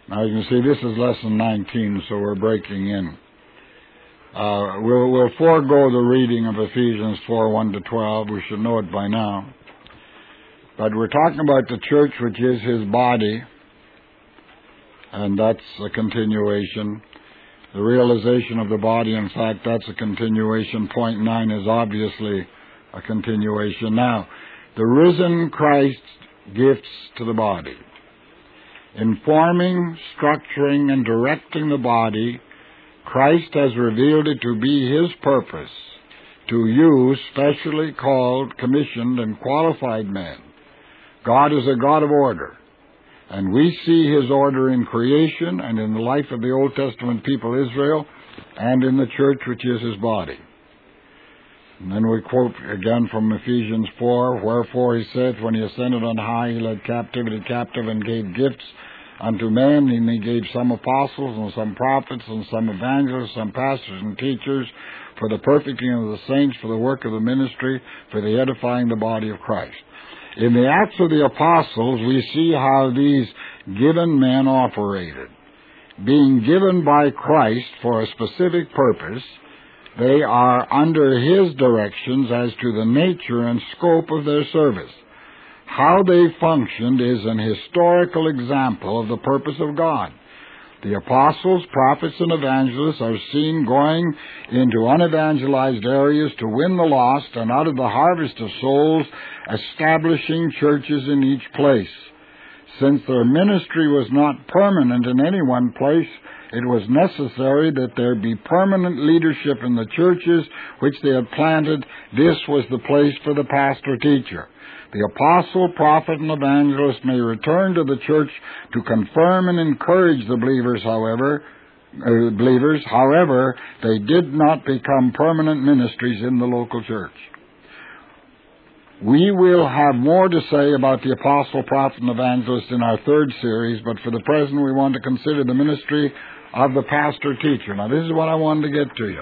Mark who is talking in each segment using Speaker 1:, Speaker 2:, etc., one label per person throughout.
Speaker 1: Now you can see this is lesson 19, so we're breaking in. We'll forego the reading of Ephesians 4:1-12. We should know it by now. But we're talking about the church, which is his body, and that's a continuation. The realization of the body, in fact, that's a continuation. Point 9 is obviously a continuation. Now, the risen Christ gifts to the body. Informing, structuring, and directing the body, Christ has revealed it to be his purpose to use specially called, commissioned, and qualified men. God is a God of order, and we see his order in creation and in the life of the Old Testament people Israel and in the church, which is his body. And then we quote again from Ephesians 4, wherefore he said, when he ascended on high, he led captivity captive and gave gifts unto men, and he gave some apostles and some prophets and some evangelists, some pastors and teachers for the perfecting of the saints, for the work of the ministry, for the edifying the body of Christ. In the Acts of the Apostles, we see how these given men operated. Being given by Christ for a specific purpose, they are under his directions as to the nature and scope of their service. How they functioned is an historical example of the purpose of God. The apostles, prophets, and evangelists are seen going into unevangelized areas to win the lost, and out of the harvest of souls, establishing churches in each place. Since their ministry was not permanent in any one place, it was necessary that there be permanent leadership in the churches which they had planted. This was the place for the pastor-teacher. The apostle, prophet, and evangelist may return to the church to confirm and encourage the believers, however, they did not become permanent ministries in the local church. We will have more to say about the apostle, prophet, and evangelist in our third series, but for the present we want to consider the ministry of the pastor-teacher. Now this is what I wanted to get to you.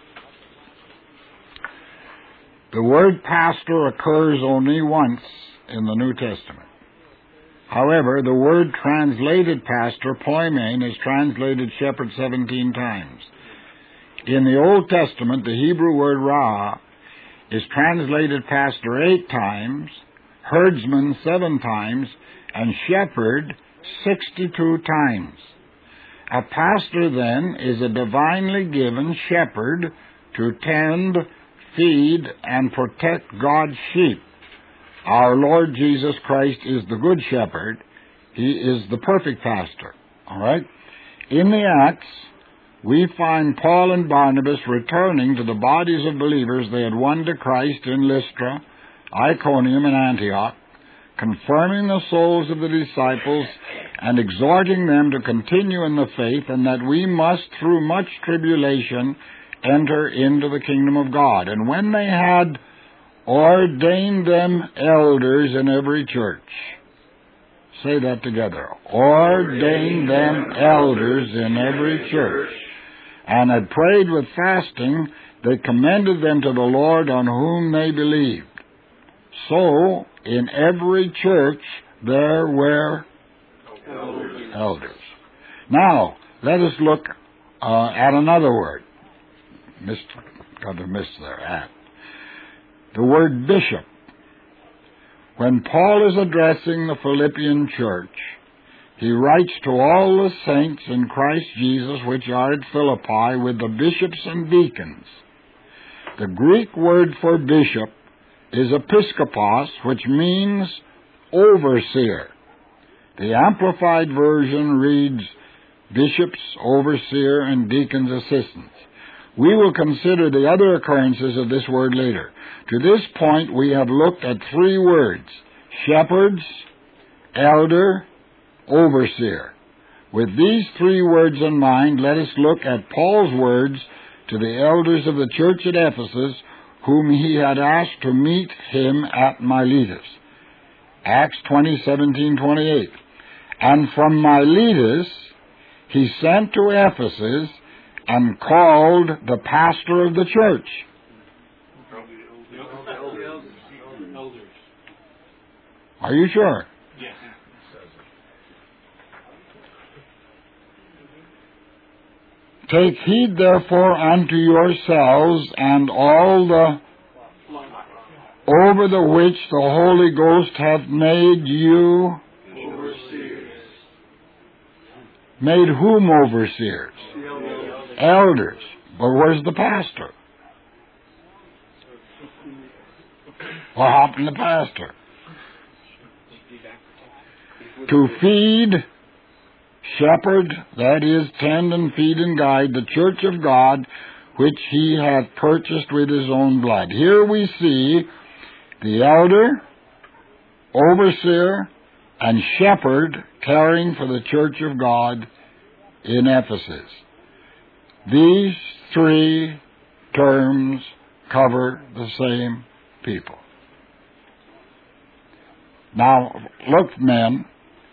Speaker 1: The word pastor occurs only once in the New Testament. However, the word translated pastor, poimen, is translated shepherd 17 times. In the Old Testament, the Hebrew word ra'ah is translated pastor 8 times, herdsman 7 times, and shepherd 62 times. A pastor, then, is a divinely given shepherd to tend, feed, and protect God's sheep. Our Lord Jesus Christ is the good shepherd. He is the perfect pastor. All right? In the Acts, we find Paul and Barnabas returning to the bodies of believers they had won to Christ in Lystra, Iconium, and Antioch, confirming the souls of the disciples and exhorting them to continue in the faith, and that we must, through much tribulation, enter into the kingdom of God. And when they had ordained them elders in every church. Say that together. Ordained them elders in every church. And had prayed with fasting, they commended them to the Lord on whom they believed. So, in every church there were elders. Now, let us look at another word. Got a miss there, at. The word bishop. When Paul is addressing the Philippian church, he writes to all the saints in Christ Jesus which are at Philippi with the bishops and deacons. The Greek word for bishop is episkopos, which means overseer. The Amplified Version reads bishops, overseer, and deacons' assistants. We will consider the other occurrences of this word later. To this point, we have looked at 3 words: shepherds, elder, overseer. With these 3 words in mind, let us look at Paul's words to the elders of the church at Ephesus, whom he had asked to meet him at Miletus. Acts 20:17-28. And from Miletus he sent to Ephesus and called the pastor of the church. Are you sure?
Speaker 2: Yes.
Speaker 1: Take heed therefore unto yourselves and all the over the which the Holy Ghost hath made you
Speaker 2: overseers.
Speaker 1: Made whom overseers? Elders. But where's the pastor? What happened to the pastor? To feed, shepherd, that is, tend and feed and guide the church of God, which he hath purchased with his own blood. Here we see the elder, overseer, and shepherd caring for the church of God in Ephesus. These three terms cover the same people. Now, look, men,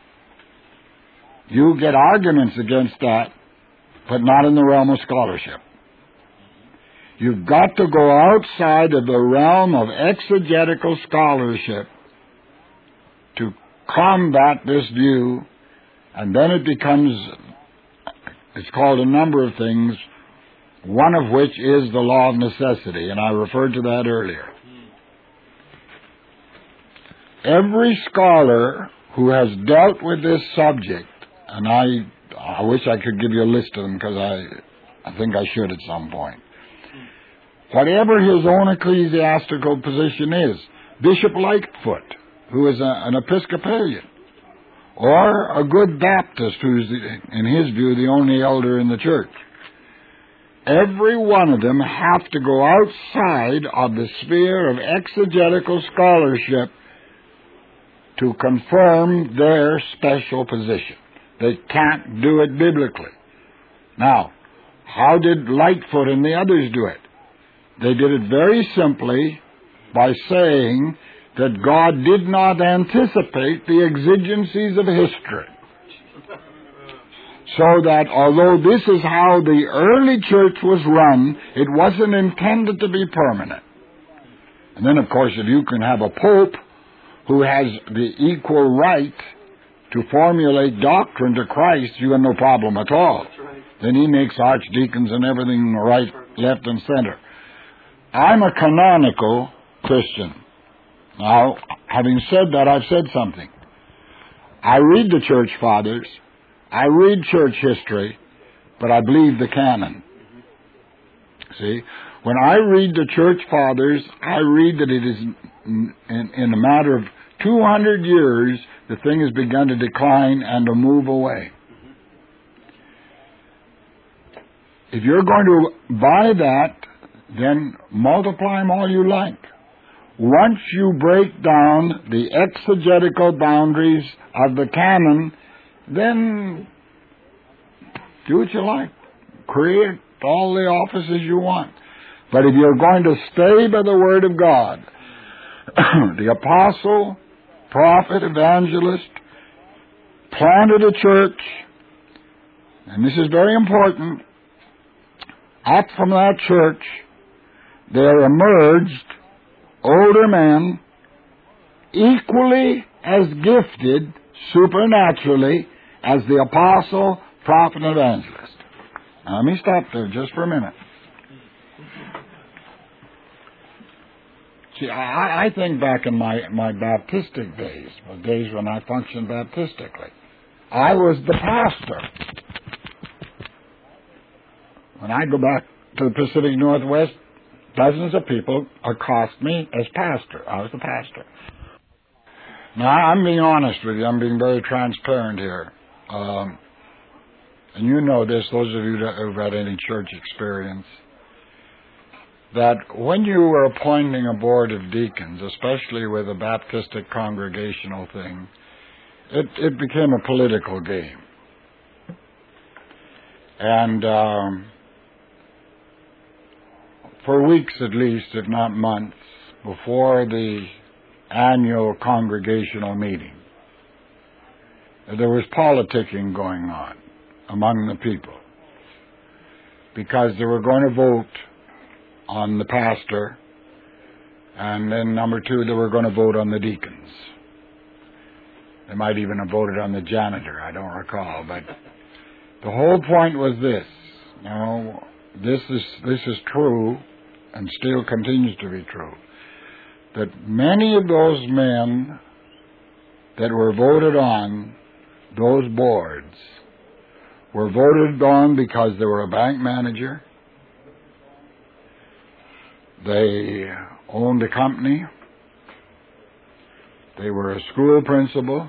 Speaker 1: you get arguments against that, but not in the realm of scholarship. You've got to go outside of the realm of exegetical scholarship to combat this view, and then it becomes, it's called a number of things, one of which is the law of necessity, and I referred to that earlier. Every scholar who has dealt with this subject, and I wish I could give you a list of them because I think I should at some point. Whatever his own ecclesiastical position is, Bishop Lightfoot, who is an Episcopalian, or a good Baptist who's, in his view, the only elder in the church, every one of them have to go outside of the sphere of exegetical scholarship to confirm their special position. They can't do it biblically. Now, how did Lightfoot and the others do it? They did it very simply by saying that God did not anticipate the exigencies of history. So that although this is how the early church was run, it wasn't intended to be permanent. And then, of course, if you can have a pope who has the equal right to formulate doctrine to Christ, you have no problem at all. Then he makes archdeacons and everything right, left, and center. I'm a canonical Christian. Now, having said that, I've said something. I read the church fathers, I read church history, but I believe the canon. See? When I read the church fathers, I read that it is in a matter of 200 years, the thing has begun to decline and to move away. If you're going to buy that, then multiply them all you like. Once you break down the exegetical boundaries of the canon, then do what you like. Create all the offices you want. But if you're going to stay by the Word of God, the apostle, prophet, evangelist, planted a church, and this is very important, up from that church, there emerged older men equally as gifted supernaturally as the apostle, prophet, and evangelist. Now, let me stop there just for a minute. See, I think back in my Baptistic days, the days when I functioned Baptistically. I was the pastor. When I go back to the Pacific Northwest, dozens of people accost me as pastor. I was the pastor. Now, I'm being honest with you. I'm being very transparent here. And you know this, those of you that have had any church experience, that when you were appointing a board of deacons, especially with a Baptistic congregational thing, it became a political game. And for weeks at least, if not months, before the annual congregational meeting, there was politicking going on among the people, because they were going to vote on the pastor, and then number two, they were going to vote on the deacons. They might even have voted on the janitor, I don't recall, but the whole point was this. Now, this is true, and still continues to be true, that many of those men that were voted on those boards were voted on because they were a bank manager, they owned a company, they were a school principal,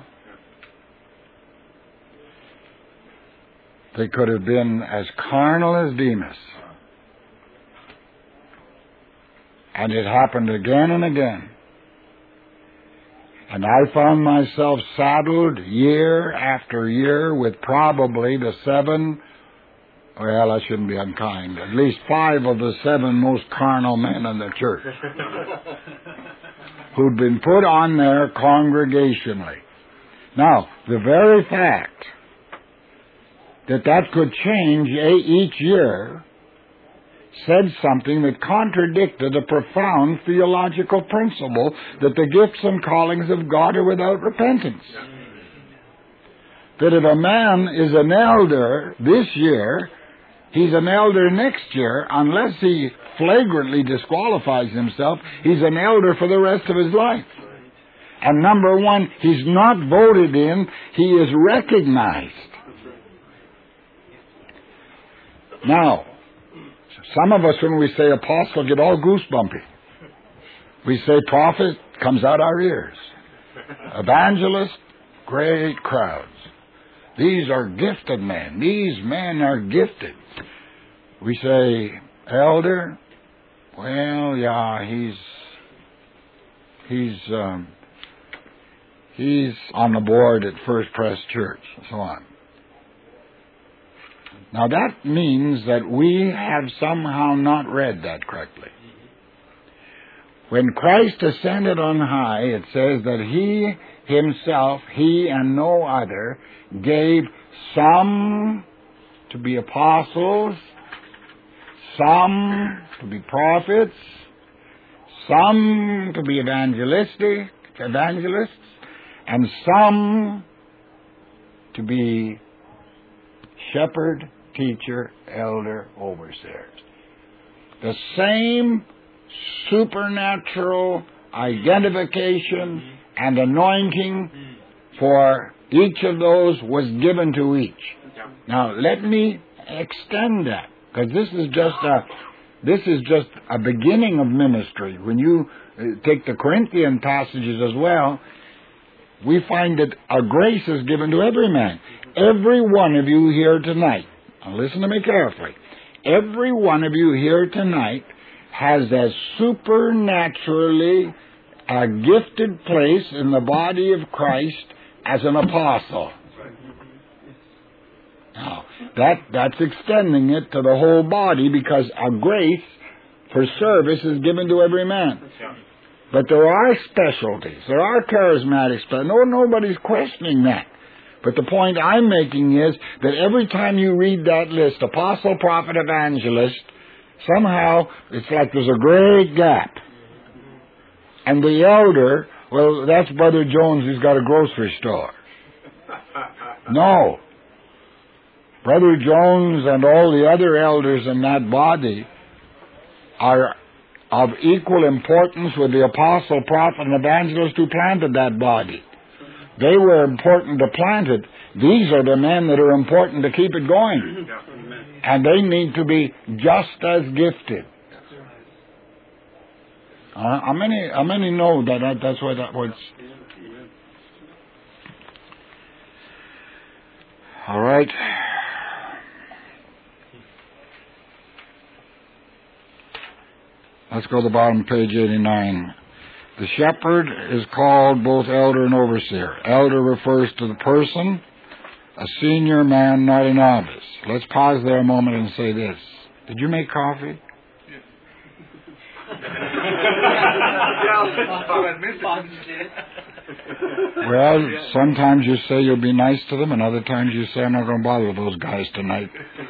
Speaker 1: they could have been as carnal as Demas. And it happened again and again. And I found myself saddled year after year with probably the 7, well, I shouldn't be unkind, at least 5 of the 7 most carnal men in the church who'd been put on there congregationally. Now, the very fact that could change each year said something that contradicted a profound theological principle that the gifts and callings of God are without repentance. That if a man is an elder this year, he's an elder next year, unless he flagrantly disqualifies himself, he's an elder for the rest of his life. And number one, he's not voted in, he is recognized. Now, some of us, when we say apostle, get all goosebumpy. We say prophet, comes out our ears. Evangelist, great crowds. These are gifted men. These men are gifted. We say elder, well, yeah, he's on the board at First Pres Church, and so on. Now that means that we have somehow not read that correctly. When Christ ascended on high, it says that He Himself, He and no other, gave some to be apostles, some to be prophets, some to be evangelists, and some to be shepherd, teacher, elder, overseers. The same supernatural identification and anointing for each of those was given to each. Now, let me extend that, because this is just a beginning of ministry. When you take the Corinthian passages as well, we find that a grace is given to every man. Every one of you here tonight, now listen to me carefully, every one of you here tonight has as supernaturally a gifted place in the body of Christ as an apostle. Now, that's extending it to the whole body, because a grace for service is given to every man. But there are specialties. There are charismatic specialties. Nobody's questioning that. But the point I'm making is that every time you read that list, apostle, prophet, evangelist, somehow it's like there's a great gap. And the elder, well, that's Brother Jones who's got a grocery store. No. Brother Jones and all the other elders in that body are of equal importance with the apostle, prophet, and evangelist who planted that body. They were important to plant it. These are the men that are important to keep it going. And they need to be just as gifted. How many know that's why that was? All right. Let's go to the bottom of page 89. The shepherd is called both elder and overseer. Elder refers to the person, a senior man, not a novice. Let's pause there a moment and say this. Did you make coffee? Well, sometimes you say you'll be nice to them, and other times you say, I'm not going to bother with those guys tonight.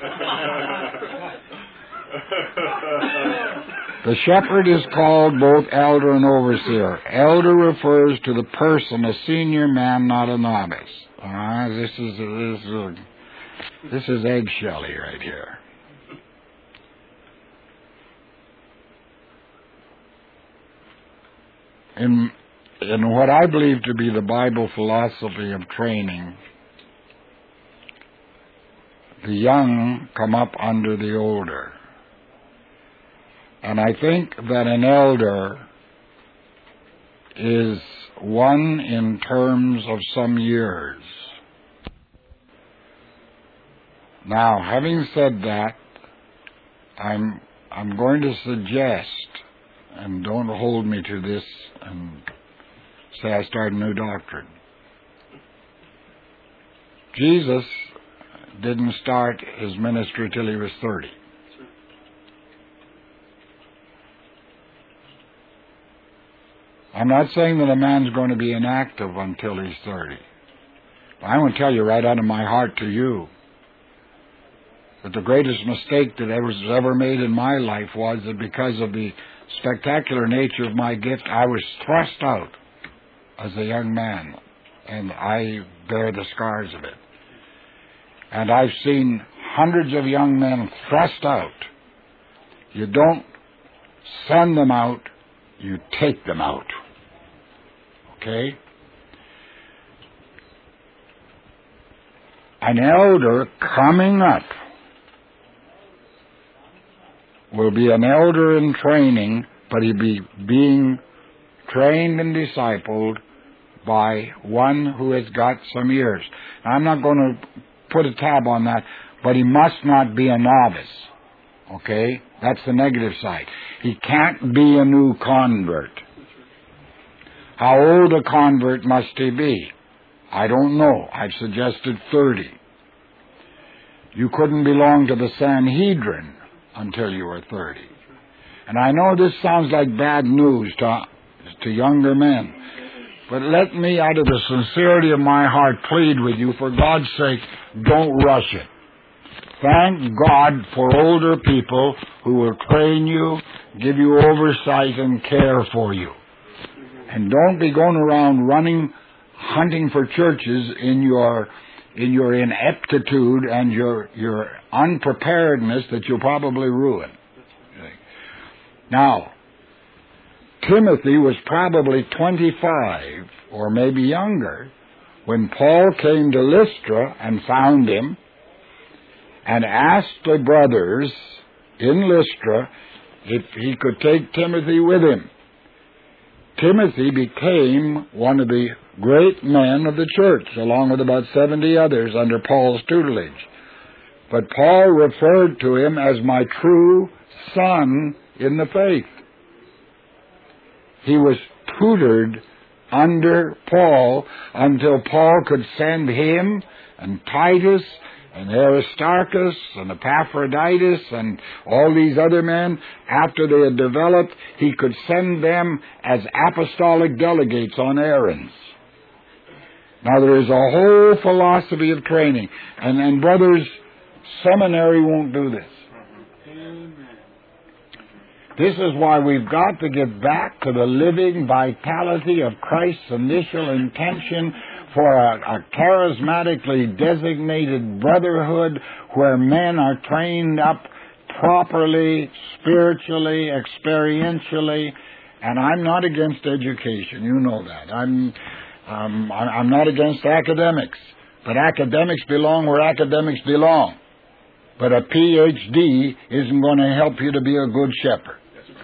Speaker 1: The shepherd is called both elder and overseer. Elder refers to the person, a senior man, not a novice. This is eggshelly right here. In what I believe to be the Bible philosophy of training, the young come up under the older. And I think that an elder is one in terms of some years. Now, having said that, I'm going to suggest, and don't hold me to this and say I start a new doctrine. Jesus didn't start his ministry till he was 30. I'm not saying that a man's going to be inactive until he's 30. But I want to tell you right out of my heart to you that the greatest mistake that was ever made in my life was that because of the spectacular nature of my gift, I was thrust out as a young man, and I bear the scars of it. And I've seen hundreds of young men thrust out. You don't send them out, you take them out. Okay? An elder coming up will be an elder in training, but he'll be being trained and discipled by one who has got some years. Now, I'm not going to put a tab on that, but he must not be a novice. Okay? That's the negative side. He can't be a new convert. How old a convert must he be? I don't know. I've suggested 30. You couldn't belong to the Sanhedrin until you were 30. And I know this sounds like bad news to younger men, but let me, out of the sincerity of my heart, plead with you, for God's sake, don't rush it. Thank God for older people who will train you, give you oversight and care for you. And don't be going around hunting for churches in your ineptitude and your unpreparedness that you'll probably ruin. Now, Timothy was probably 25 or maybe younger when Paul came to Lystra and found him and asked the brothers in Lystra if he could take Timothy with him. Timothy became one of the great men of the church, along with about 70 others under Paul's tutelage. But Paul referred to him as my true son in the faith. He was tutored under Paul until Paul could send him and Titus and Aristarchus and Epaphroditus and all these other men. After they had developed, he could send them as apostolic delegates on errands. Now there is a whole philosophy of training. And brothers, seminary won't do this. This is why we've got to get back to the living vitality of Christ's initial intention for a charismatically designated brotherhood where men are trained up properly, spiritually, experientially. And I'm not against education. You know that. I'm not against academics. But academics belong where academics belong. But a PhD isn't going to help you to be a good shepherd.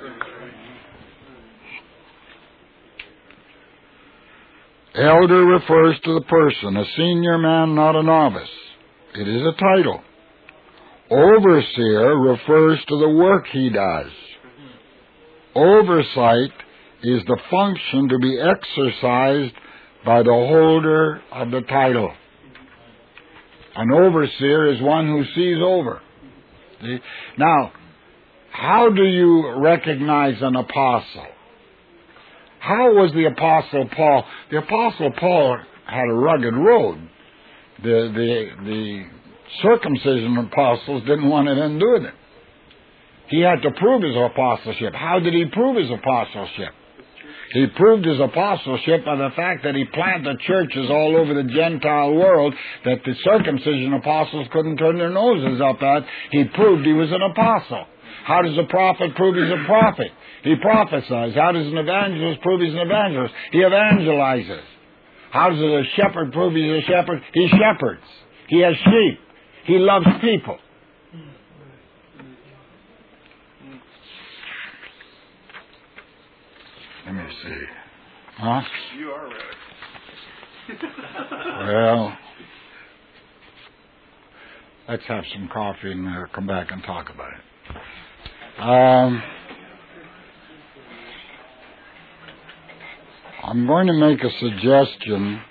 Speaker 1: Elder refers to the person, a senior man, not a novice. It is a title. Overseer refers to the work he does. Oversight is the function to be exercised by the holder of the title. An overseer is one who sees over. See? Now, how do you recognize an apostle? How was the Apostle Paul? The Apostle Paul had a rugged road. The circumcision apostles didn't want anything to do with it. He had to prove his apostleship. How did he prove his apostleship? He proved his apostleship by the fact that he planted churches all over the Gentile world that the circumcision apostles couldn't turn their noses up at. He proved he was an apostle. How does a prophet prove he's a prophet? He prophesies. How does an evangelist prove he's an evangelist? He evangelizes. How does a shepherd prove he's a shepherd? He shepherds. He has sheep. He loves people. Let me see. Huh?
Speaker 2: You are ready.
Speaker 1: Well, let's have some coffee and come back and talk about it. I'm going to make a suggestion,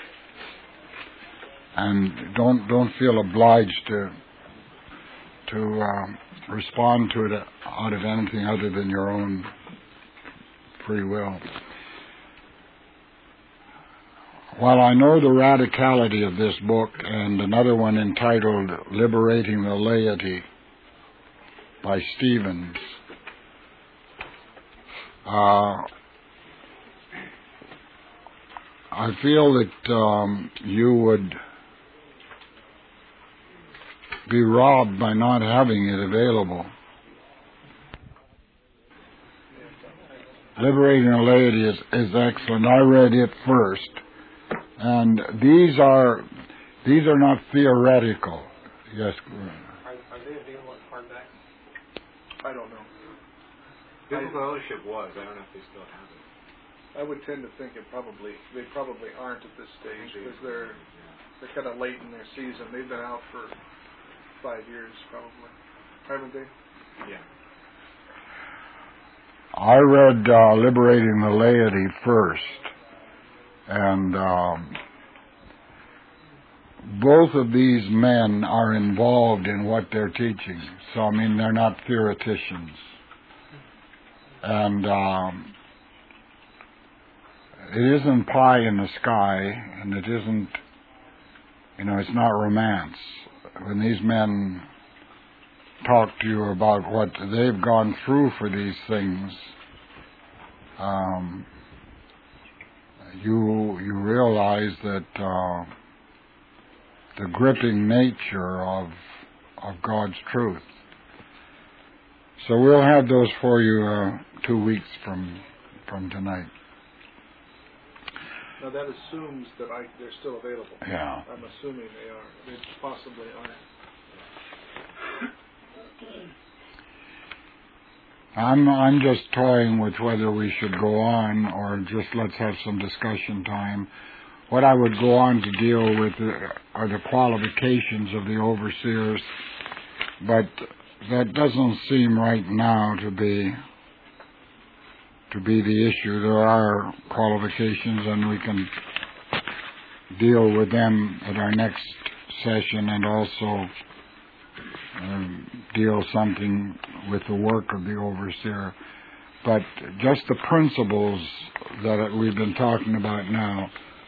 Speaker 1: and don't feel obliged to respond to it out of anything other than your own free will. While I know the radicality of this book and another one entitled Liberating the Laity by Stevens, I feel that you would be robbed by not having it available. Liberating the Laity is excellent. I read it first. And these are not theoretical. Yes.
Speaker 3: Are they available in hardback?
Speaker 2: I don't know.
Speaker 3: Biblical Eldership was. I don't know if they still have it.
Speaker 2: I would tend to think they probably aren't at this stage because they're kind of late in their season. They've been out for 5 years probably, haven't they?
Speaker 3: Yeah.
Speaker 1: I read Liberating the Laity first, and both of these men are involved in what they're teaching. So, I mean, they're not theoreticians. And it isn't pie in the sky, and it isn't, it's not romance. When these men talk to you about what they've gone through for these things, you realize that the gripping nature of God's truth. So we'll have those for you 2 weeks from tonight.
Speaker 2: Now that assumes that they're still available.
Speaker 1: Yeah.
Speaker 2: I'm assuming they are. They possibly aren't.
Speaker 1: I'm just toying with whether we should go on or just let's have some discussion time. What I would go on to deal with are the qualifications of the overseers, but that doesn't seem right now to be the issue. There are qualifications, and we can deal with them at our next session, and also deal something with the work of the overseer. But just the principles that we've been talking about now,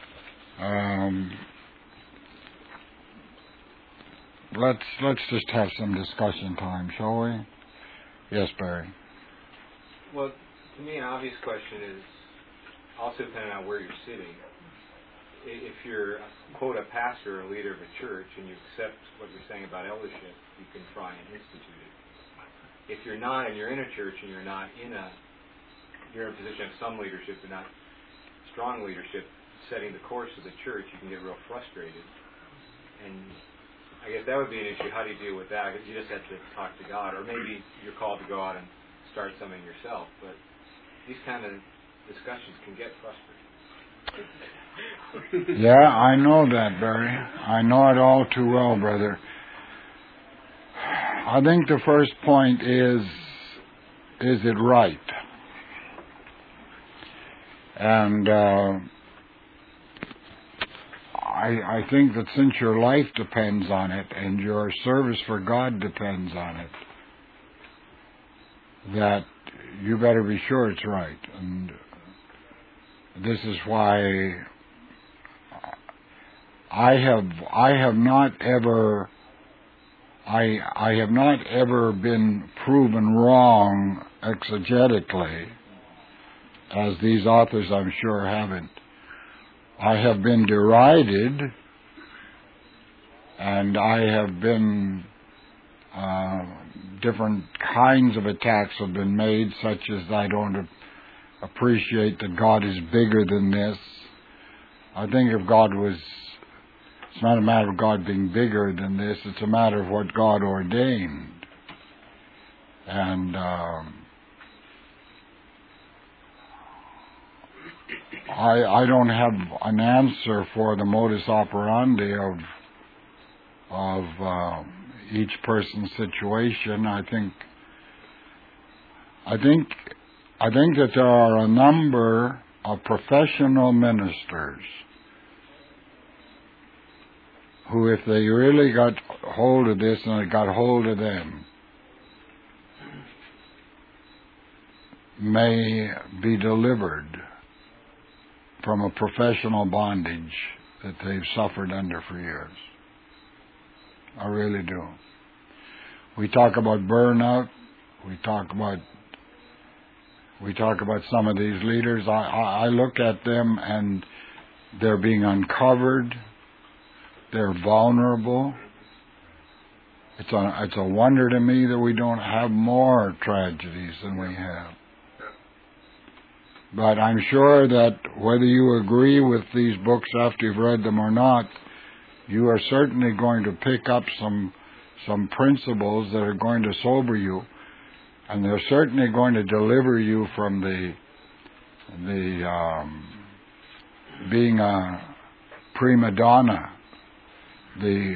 Speaker 1: let's just have some discussion time, shall we? Yes, Barry.
Speaker 3: Well, to me, an obvious question is also depending on where you're sitting. If you're, quote, a pastor or a leader of a church and you accept what we're saying about eldership, you can try and institute it. If you're not and you're in a church and you're in a position of some leadership but not strong leadership setting the course of the church, you can get real frustrated. And I guess that would be an issue. How do you deal with that? You just have to talk to God. Or maybe you're called to go out and start something yourself. But these kind of discussions can get frustrating.
Speaker 1: Yeah, I know that, Barry. I know it all too well, brother. I think the first point is it right? And I think that since your life depends on it and your service for God depends on it, that you better be sure it's right. And this is why I have not ever been proven wrong exegetically, as these authors I'm sure haven't. I have been derided, and I have been different kinds of attacks have been made, such as I don't appreciate that God is bigger than this. I think if God was, it's not a matter of God being bigger than this, it's a matter of what God ordained. And I don't have an answer for the modus operandi of each person's situation. I think that there are a number of professional ministers who, if they really got hold of this and it got hold of them, may be delivered from a professional bondage that they've suffered under for years. I really do. We talk about burnout. We talk about some of these leaders. I look at them and they're being uncovered. They're vulnerable. It's a wonder to me that we don't have more tragedies than we have. But I'm sure that whether you agree with these books after you've read them or not, you are certainly going to pick up some principles that are going to sober you, and they're certainly going to deliver you from the being a prima donna, the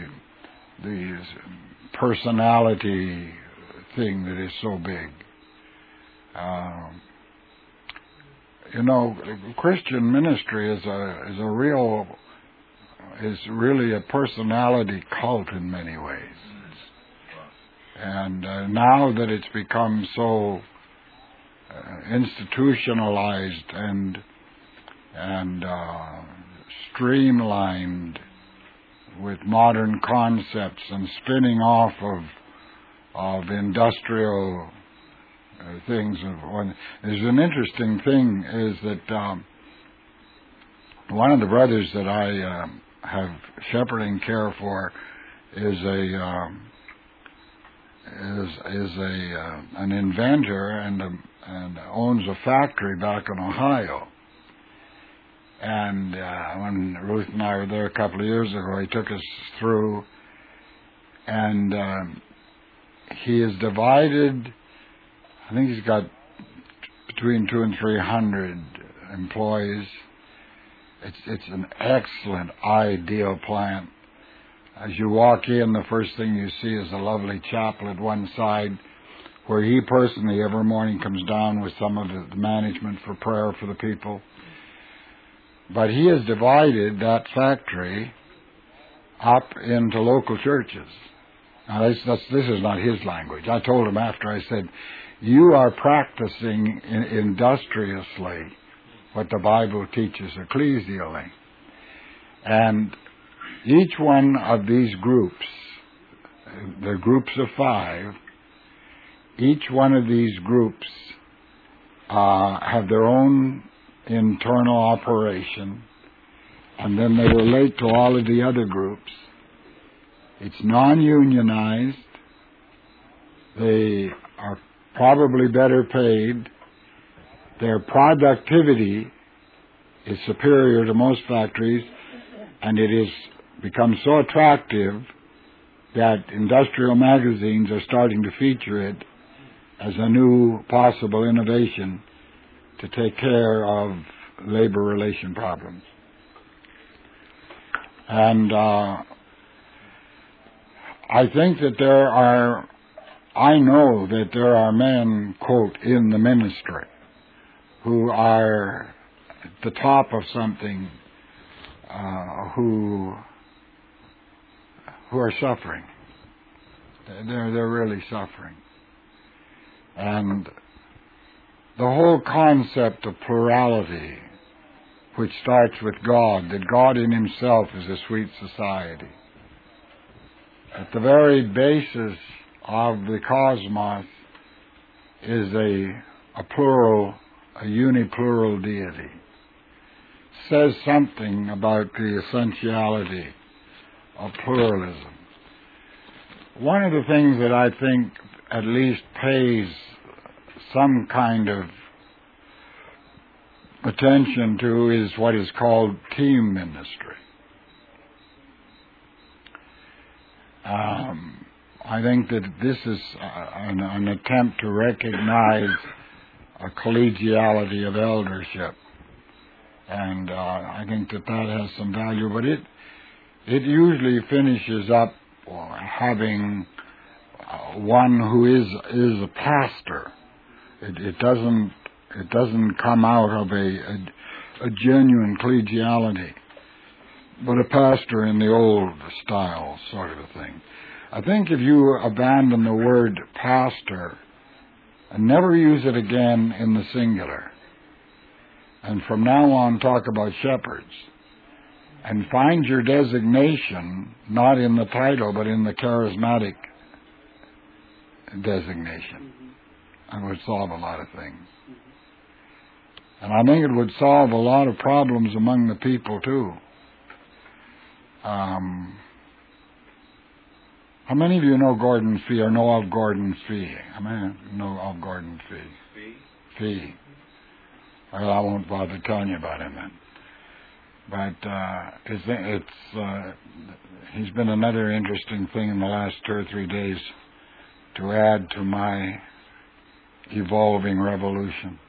Speaker 1: personality thing that is so big. Christian ministry is really a personality cult in many ways. And now that it's become so institutionalized and streamlined with modern concepts and spinning off of industrial things. There's an interesting thing is that one of the brothers that I have shepherding care for is an inventor and owns a factory back in Ohio. And when Ruth and I were there a couple of years ago, he took us through, and he has divided. I think he's got between 200 and 300 employees. It's an excellent, ideal plant. As you walk in, the first thing you see is a lovely chapel at one side, where he personally every morning comes down with some of the management for prayer for the people. But he has divided that factory up into local churches. Now, this is not his language. I told him after, I said, you are practicing industriously what the Bible teaches ecclesially. And each one of these groups, the groups of 5, each one of these groups have their own internal operation, and then they relate to all of the other groups. It's non-unionized. They are probably better paid. Their productivity is superior to most factories, and it has become so attractive that industrial magazines are starting to feature it as a new possible innovation to take care of labor relation problems. And I think that I know that there are men, quote, in the ministry who are at the top of something, who are suffering. They're really suffering. And the whole concept of plurality, which starts with God, that God in himself is a sweet society. At the very basis of the cosmos is a plural, a uniplural deity. Says something about the essentiality of pluralism. One of the things that I think at least pays some kind of attention to is what is called team ministry. I think that this is an attempt to recognize a collegiality of eldership, and I think that has some value. But it usually finishes up having one who is a pastor. It doesn't come out of a genuine collegiality, but a pastor in the old style sort of a thing. I think if you abandon the word pastor and never use it again in the singular, and from now on talk about shepherds, and find your designation not in the title but in the charismatic designation, it would solve a lot of things. And I think it would solve a lot of problems among the people too. How many of you know Gordon Fee or know of Gordon Fee? How many know of Gordon Fee? Fee. Well, I won't bother telling you about him then. But he's been another interesting thing in the last 2 or 3 days to add to my evolving revolution.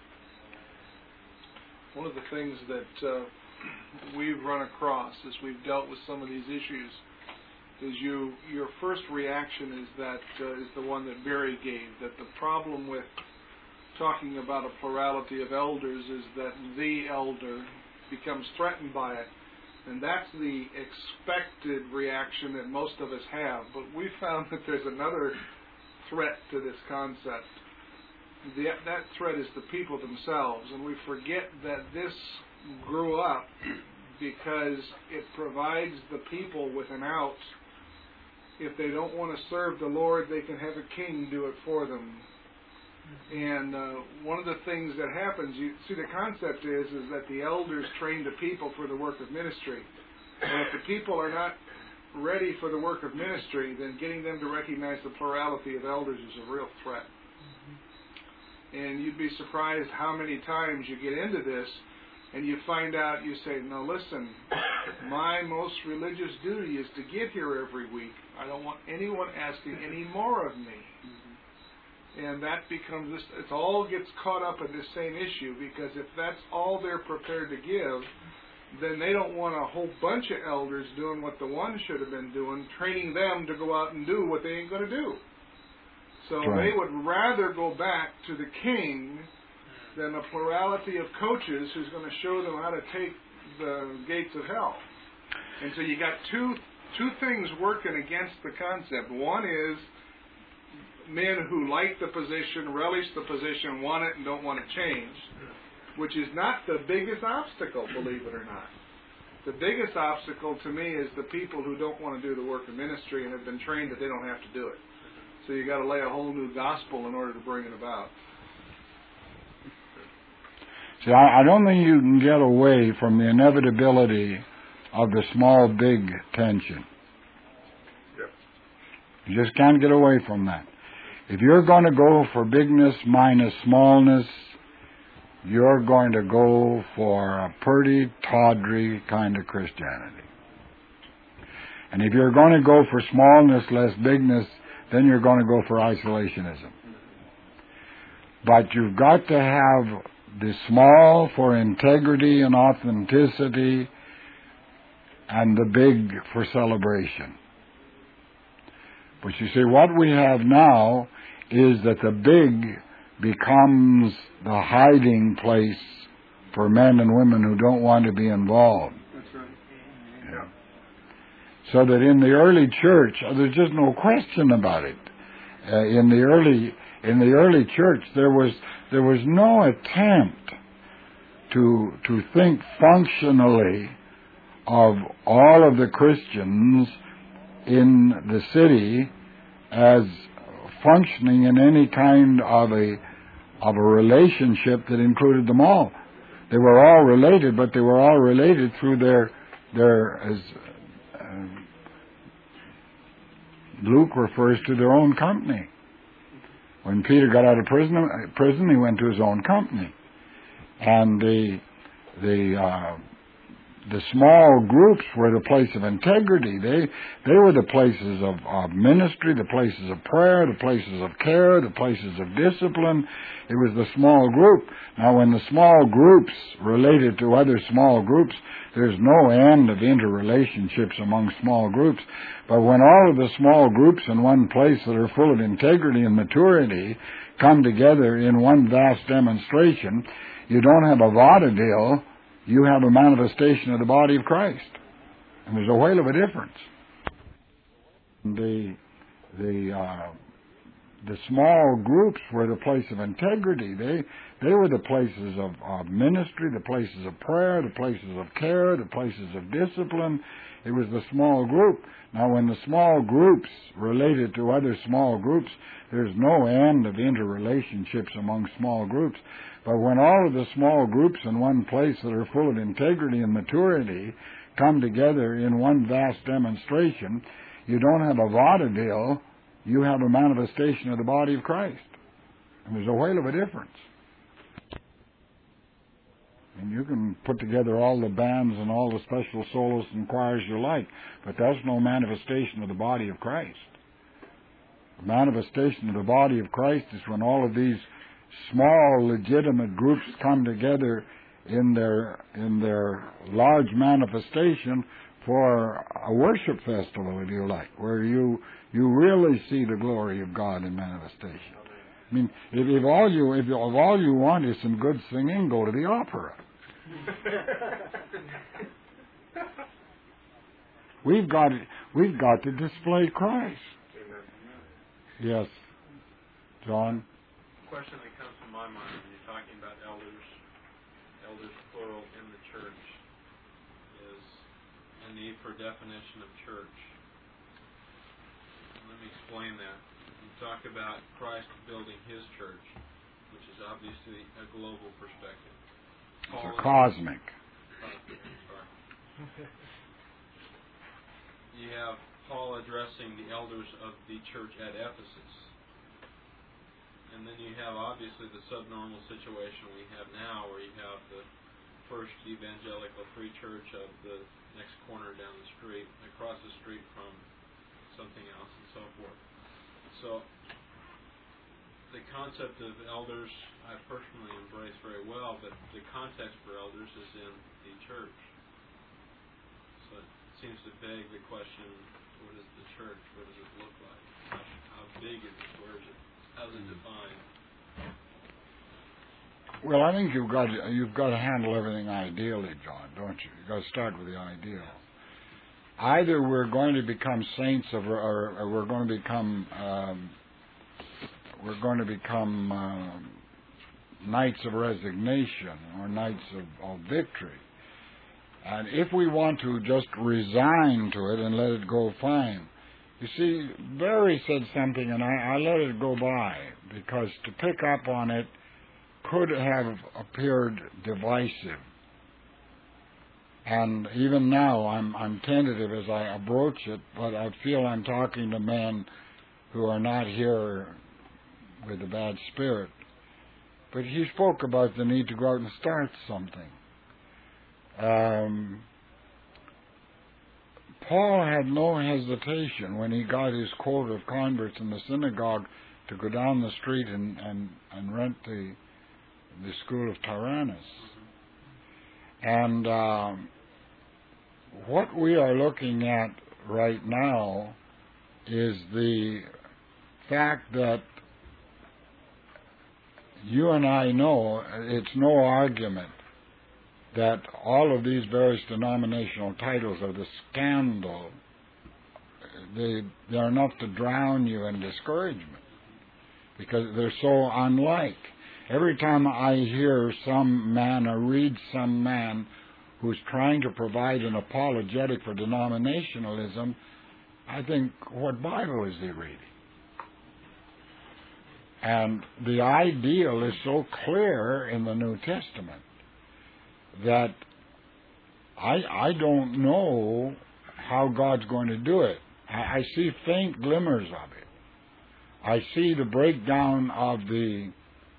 Speaker 2: One of the things that we've run across as we've dealt with some of these issues is your first reaction is the one that Barry gave, that the problem with talking about a plurality of elders is that the elder becomes threatened by it. And that's the expected reaction that most of us have. But we found that there's another threat to this concept. That threat is the people themselves. And we forget that this grew up because it provides the people with an out. If they don't want to serve the Lord, they can have a king do it for them. And one of the things that happens, you see, the concept is that the elders train the people for the work of ministry. And if the people are not ready for the work of ministry, then getting them to recognize the plurality of elders is a real threat. And you'd be surprised how many times you get into this and you find out, you say, no, listen, my most religious duty is to get here every week. I don't want anyone asking any more of me. And that becomes this, it all gets caught up in this same issue, because if that's all they're prepared to give, then they don't want a whole bunch of elders doing what the one should have been doing, training them to go out and do what they ain't going to do. So They would rather go back to the king than a plurality of coaches who's going to show them how to take the gates of hell. And so you got two things working against the concept. One is men who like the position, relish the position, want it and don't want it changed, which is not the biggest obstacle, believe it or not. The biggest obstacle to me is the people who don't want to do the work of ministry and have been trained that they don't have to do it. So you got to lay a whole new gospel in order to bring it about.
Speaker 1: See, I don't think you can get away from the inevitability of the small-big tension.
Speaker 2: Yep.
Speaker 1: You just can't get away from that. If you're going to go for bigness minus smallness, you're going to go for a pretty tawdry kind of Christianity. And if you're going to go for smallness less bigness, then you're going to go for isolationism. But you've got to have the small for integrity and authenticity, and the big for celebration. But you see, what we have now is that the big becomes the hiding place for men and women who don't want to be involved.
Speaker 2: That's right.
Speaker 1: Yeah. So that in the early church, there's just no question about it. In the early church, there was no attempt to think functionally of all of the Christians in the city as functioning in any kind of a relationship that included them all. They were all related, but they were all related through their Luke refers to their own company. When Peter got out of prison, he went to his own company. And the small groups were the place of integrity. They were the places of ministry, the places of prayer, the places of care, the places of discipline. It was the small group. Now, when the small groups related to other small groups, there's no end of interrelationships among small groups. But when all of the small groups in one place that are full of integrity and maturity come together in one vast demonstration, you don't have a vaudeville. You have a manifestation of the body of Christ. And there's a whale of a difference. The small groups were the place of integrity. They were the places of ministry, the places of prayer, the places of care, the places of discipline. It was the small group. Now, when the small groups related to other small groups, there's no end of interrelationships among small groups. But when all of the small groups in one place that are full of integrity and maturity come together in one vast demonstration, you don't have a vaudeville, you have a manifestation of the body of Christ. And there's a whale of a difference. And you can put together all the bands and all the special soloists and choirs you like, but that's no manifestation of the body of Christ. The manifestation of the body of Christ is when all of these small legitimate groups come together in their large manifestation for a worship festival, if you like, where you really see the glory of God in manifestation. I mean, if all you want is some good singing, go to the opera. We've got to display Christ. Yes, John.
Speaker 4: Question that comes to my mind when you're talking about elders plural in the church, is a need for definition of church. Let me explain that. You talk about Christ building His church, which is obviously a global perspective.
Speaker 1: It's a cosmic.
Speaker 4: You have Paul addressing the elders of the church at Ephesus. And then you have, obviously, the subnormal situation we have now, where you have the First Evangelical Free Church of the next corner down the street, across the street from something else, and so forth. So, the concept of elders I personally embrace very well, but the context for elders is in the church. So it seems to beg the question, what is the church? What does it look like? How big is it? Where is it? How's it defined?
Speaker 1: Well, I think you've got to handle everything ideally, John, don't you? You've got to start with the ideal. Either we're going to become saints, or we're going to become knights of resignation or knights of victory. And if we want to just resign to it and let it go, fine. You see, Barry said something, and I let it go by, because to pick up on it could have appeared divisive. And even now, I'm tentative as I approach it, but I feel I'm talking to men who are not here with a bad spirit. But he spoke about the need to go out and start something. Paul had no hesitation when he got his quota of converts in the synagogue to go down the street and rent the school of Tyrannus. And what we are looking at right now is the fact that you and I know, it's no argument, that all of these various denominational titles are the scandal. They're enough to drown you in discouragement, because they're so unlike. Every time I hear some man or read some man who's trying to provide an apologetic for denominationalism, I think, what Bible is he reading? And the ideal is so clear in the New Testament that I don't know how God's going to do it. I see faint glimmers of it. I see the breakdown of the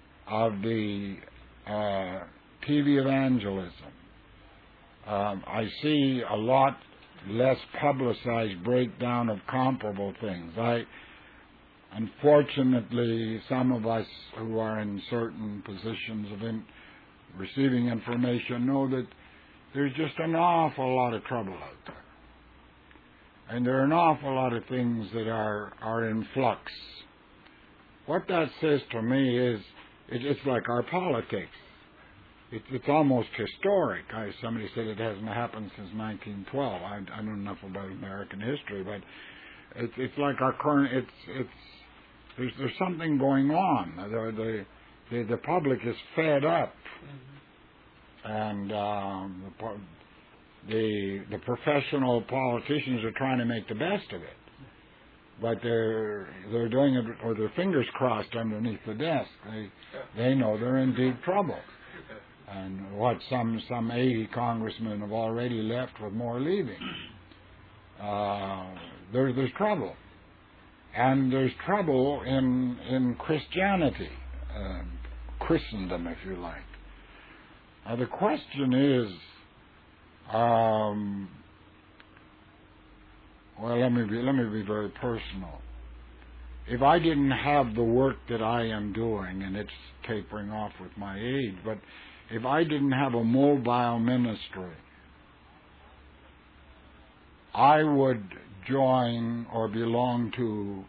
Speaker 1: TV evangelism. I see a lot less publicized breakdown of comparable things. Unfortunately, some of us who are in certain positions of receiving information know that there's just an awful lot of trouble out there. And there are an awful lot of things that are in flux. What that says to me is, it's like our politics. It's almost historic. Somebody said it hasn't happened since 1912. I don't know enough about American history, but it's like our current. There's something going on. The public is fed up, and the professional politicians are trying to make the best of it, but they're doing it with their fingers crossed underneath the desk. They know they're in deep trouble. And some 80 congressmen have already left, with more leaving. There's trouble, and there's trouble in Christianity, Christendom, if you like. Now the question is, well, let me be very personal. If I didn't have the work that I am doing, and it's tapering off with my age, but if I didn't have a mobile ministry, I would join or belong to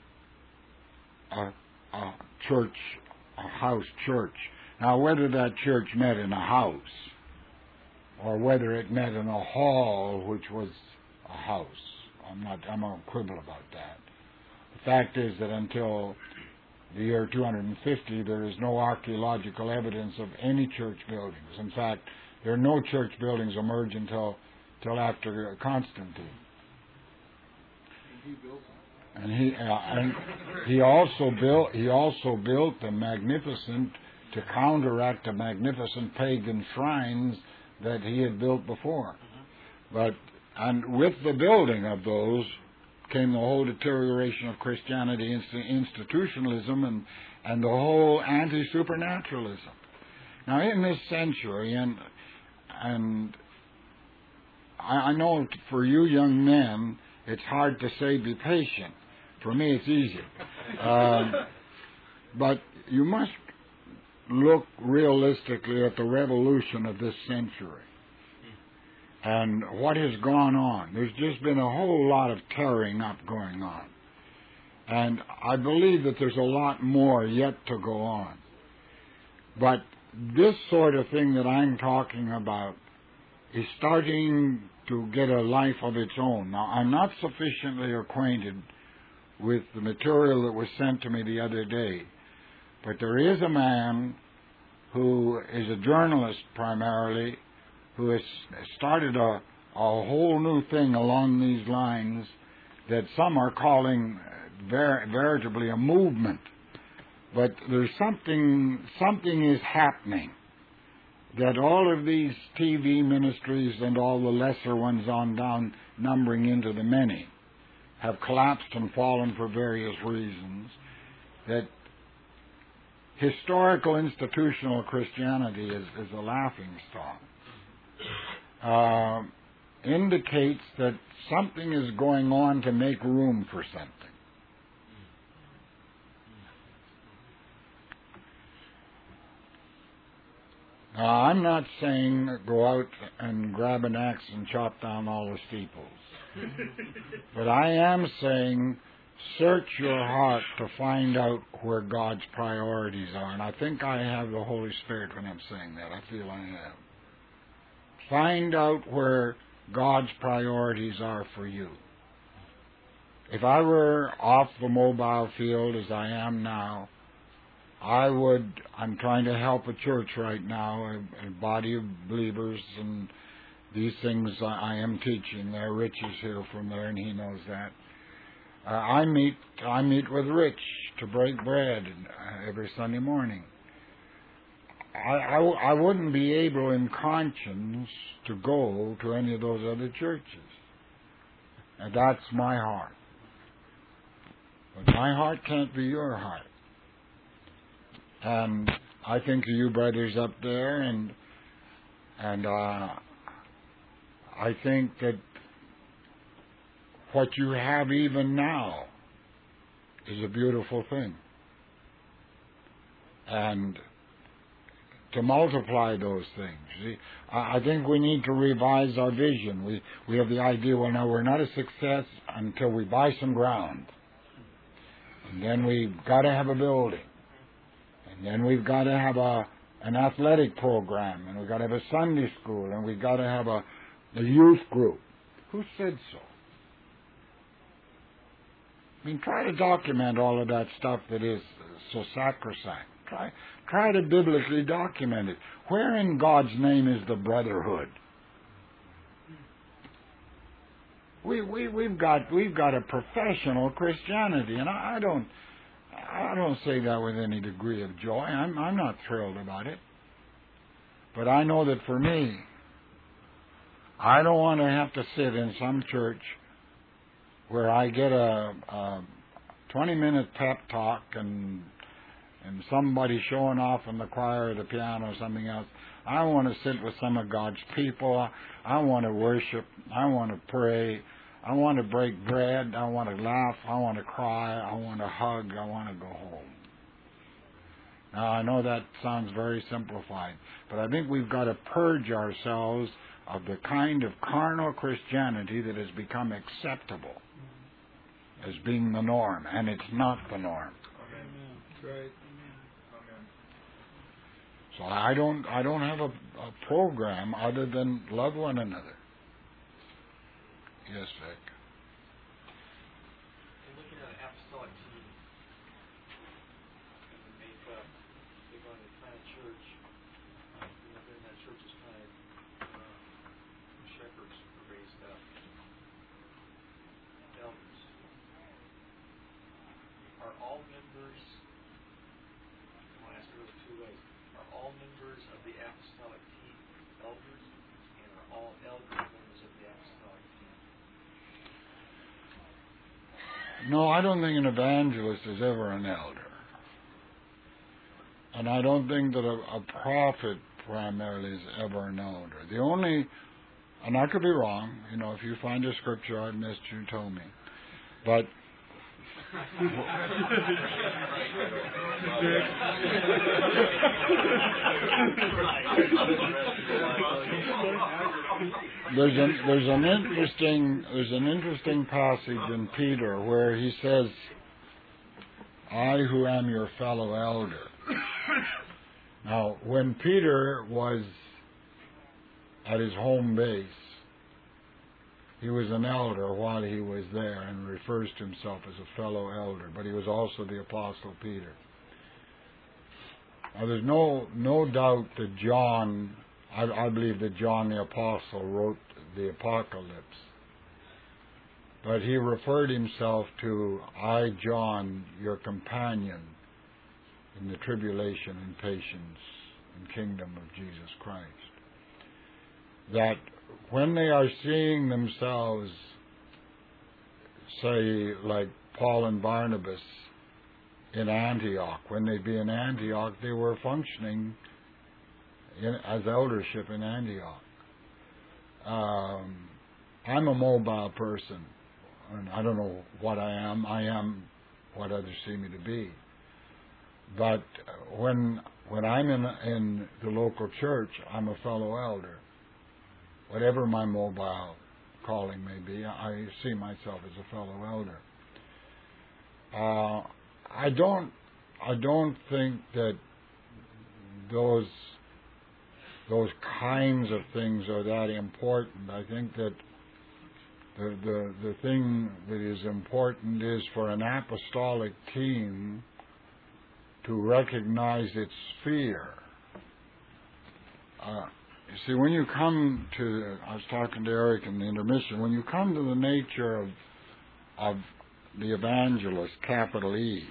Speaker 1: a church, a house church. Now, whether that church met in a house or whether it met in a hall, which was a house, I'm not quibble about that. The fact is that until the year 250, there is no archaeological evidence of any church buildings. In fact, there are no church buildings emerge until after Constantine. And he also built the magnificent, to counteract the magnificent pagan shrines that he had built before. And with the building of those came the whole deterioration of Christianity, institutionalism, and the whole anti-supernaturalism. Now, in this century, and I know for you young men, it's hard to say be patient. For me, it's easy. But you must look realistically at the revolution of this century and what has gone on. There's just been a whole lot of tearing up going on. And I believe that there's a lot more yet to go on. But this sort of thing that I'm talking about is starting to get a life of its own. Now, I'm not sufficiently acquainted with the material that was sent to me the other day, but there is a man who is a journalist primarily, who has started a whole new thing along these lines that some are calling veritably a movement. But there's something is happening, that all of these TV ministries and all the lesser ones on down, numbering into the many, have collapsed and fallen for various reasons, that historical institutional Christianity is a laughingstock. Indicates that something is going on to make room for something. Now, I'm not saying go out and grab an axe and chop down all the steeples. But I am saying search your heart to find out where God's priorities are. And I think I have the Holy Spirit when I'm saying that. I feel I have. Find out where God's priorities are for you. If I were off the mobile field as I am now, I'm trying to help a church right now, a body of believers, and these things I am teaching. Rich is here from there, and he knows that. I meet with Rich to break bread every Sunday morning. I wouldn't be able in conscience to go to any of those other churches. And that's my heart. But my heart can't be your heart. And I think of you brothers up there, and I think that what you have even now is a beautiful thing. And to multiply those things. See, I think we need to revise our vision. We have the idea, well, now we're not a success until we buy some ground. And then we've got to have a building. And then we've got to have an athletic program. And we've got to have a Sunday school. And we've got to have a youth group. Who said so? I mean, try to document all of that stuff that is so sacrosanct. Try to biblically document it. Where in God's name is the brotherhood? We've got a professional Christianity, and I don't say that with any degree of joy. I'm not thrilled about it, but I know that for me, I don't want to have to sit in some church where I get a 20-minute pep talk and somebody showing off in the choir or the piano or something else. I want to sit with some of God's people. I want to worship. I want to pray. I want to break bread. I want to laugh. I want to cry. I want to hug. I want to go home. Now, I know that sounds very simplified, but I think we've got to purge ourselves of the kind of carnal Christianity that has become acceptable as being the norm, and it's not the norm.
Speaker 2: Amen. Right.
Speaker 1: So I don't have a program other than love one another. Yes, Vic.
Speaker 5: And looking at an apostolic team, and the makeup, they're going to plant a church. Then that church is planted, shepherds are raised up, elders. Are all members? I'll ask it two ways. Are all members of the apostolic team elders, and are all elders members of the apostolic team?
Speaker 1: No, I don't think an evangelist is ever an elder. And I don't think that a prophet primarily is ever an elder. The only, and I could be wrong, if you find a scripture I've missed, you tell me. But there's an interesting passage in Peter where he says, "I who am your fellow elder." Now, when Peter was at his home base, he was an elder while he was there and refers to himself as a fellow elder, but he was also the Apostle Peter. Now, there's no doubt that John, I believe that John the Apostle wrote the Apocalypse, but he referred himself to, "I, John, your companion in the tribulation and patience and kingdom of Jesus Christ." That when they are seeing themselves, say, like Paul and Barnabas in Antioch, when they'd be in Antioch, they were functioning as eldership in Antioch. I'm a mobile person, and I don't know what I am. I am what others see me to be. But when I'm in the local church, I'm a fellow elder. Whatever my mobile calling may be, I see myself as a fellow elder. I don't think that those kinds of things are that important. I think that the thing that is important is for an apostolic team to recognize its sphere. You see, when you come to, I was talking to Eric in the intermission, when you come to the nature of the evangelist, capital E,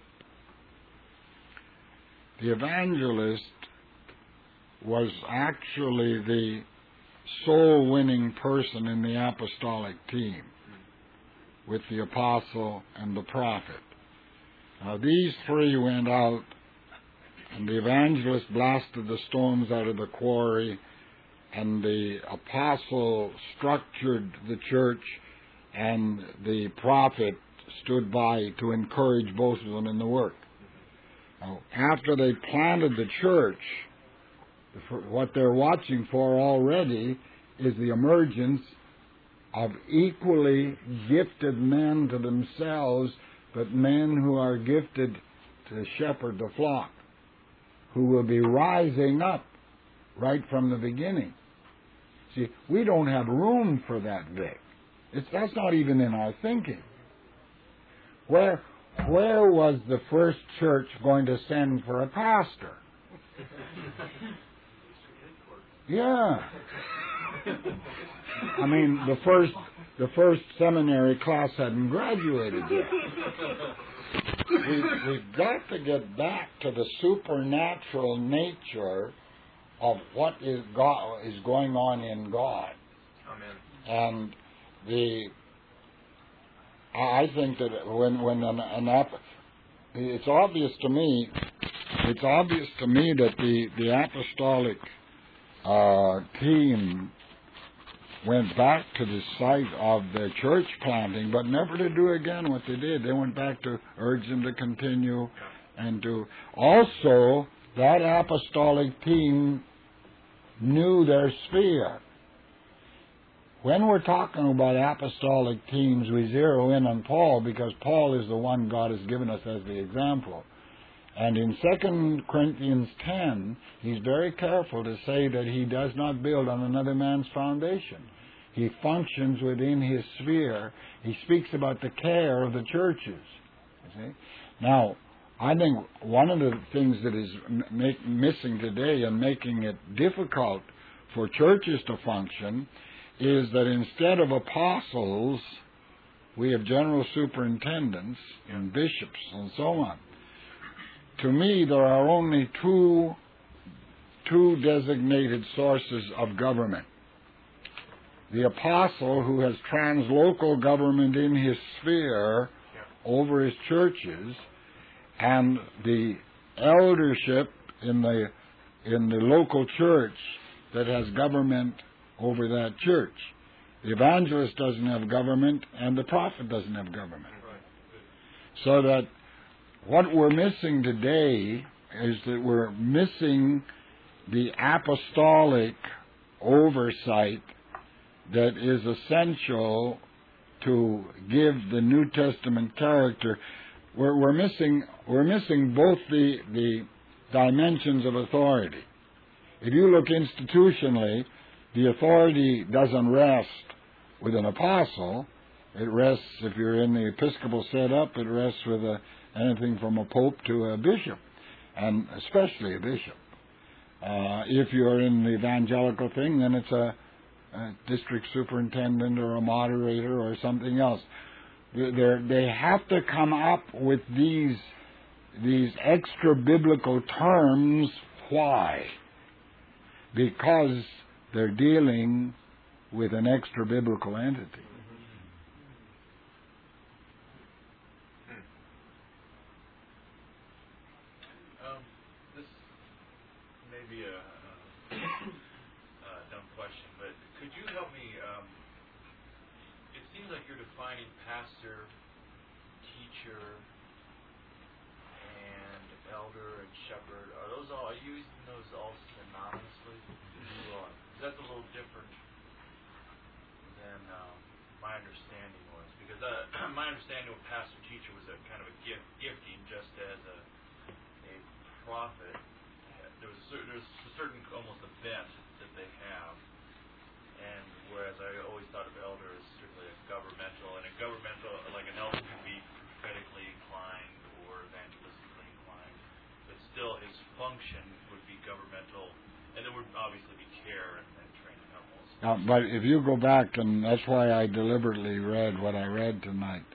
Speaker 1: the evangelist was actually the soul-winning person in the apostolic team. with the apostle and the prophet. Now these three went out, and the evangelist blasted the stones out of the quarry, and the apostle structured the church, and the prophet stood by to encourage both of them in the work. Now, after they planted the church, what they're watching for already is the emergence of equally gifted men to themselves, but men who are gifted to shepherd the flock, who will be rising up right from the beginning. See, we don't have room for that, Vic. That's not even in our thinking. Where was the first church going to send for a pastor? Yeah. I mean, the first seminary class hadn't graduated yet. We've got to get back to the supernatural nature of what is going on in God.
Speaker 3: Amen.
Speaker 1: And I think that it's obvious to me that the apostolic team went back to the site of their church planting, but never to do again what they did. They went back to urge them to continue, and to also that apostolic team knew their sphere. When we're talking about apostolic teams, we zero in on Paul because Paul is the one God has given us as the example. And in 2 Corinthians 10, he's very careful to say that he does not build on another man's foundation. He functions within his sphere. He speaks about the care of the churches. You see? Now, I think one of the things that is missing today and making it difficult for churches to function is that instead of apostles, we have general superintendents and bishops and so on. To me, there are only two designated sources of government. The apostle, who has translocal government in his sphere over his churches, and the eldership in the local church that has government over that church. The evangelist doesn't have government, and the prophet doesn't have government. So that what we're missing today is that we're missing the apostolic oversight that is essential to give the New Testament character. We're missing both the dimensions of authority. If you look institutionally, the authority doesn't rest with an apostle. It rests, if you're in the Episcopal setup, it rests with anything from a pope to a bishop, and especially a bishop. If you're in the evangelical thing, then it's a district superintendent or a moderator or something else. They have to come up with these extra biblical terms. Why? Because they're dealing with an extra biblical entity.
Speaker 5: This may be a dumb question, but could you help me? It seems like you're defining pastor, teacher, and elder and shepherd. Are you using those all synonymously? Is that a little different than my understanding was? Because my understanding of pastor teacher was a kind of a gifting, just as a prophet. There's a certain almost a bent that they have, and whereas I always thought of elder as strictly a governmental, and a governmental, like an elder could be prophetically inclined or evangelistically inclined, but still his function would be governmental, and there would obviously be care and training up also.
Speaker 1: Now, but if you go back, and that's why I deliberately read what I read tonight,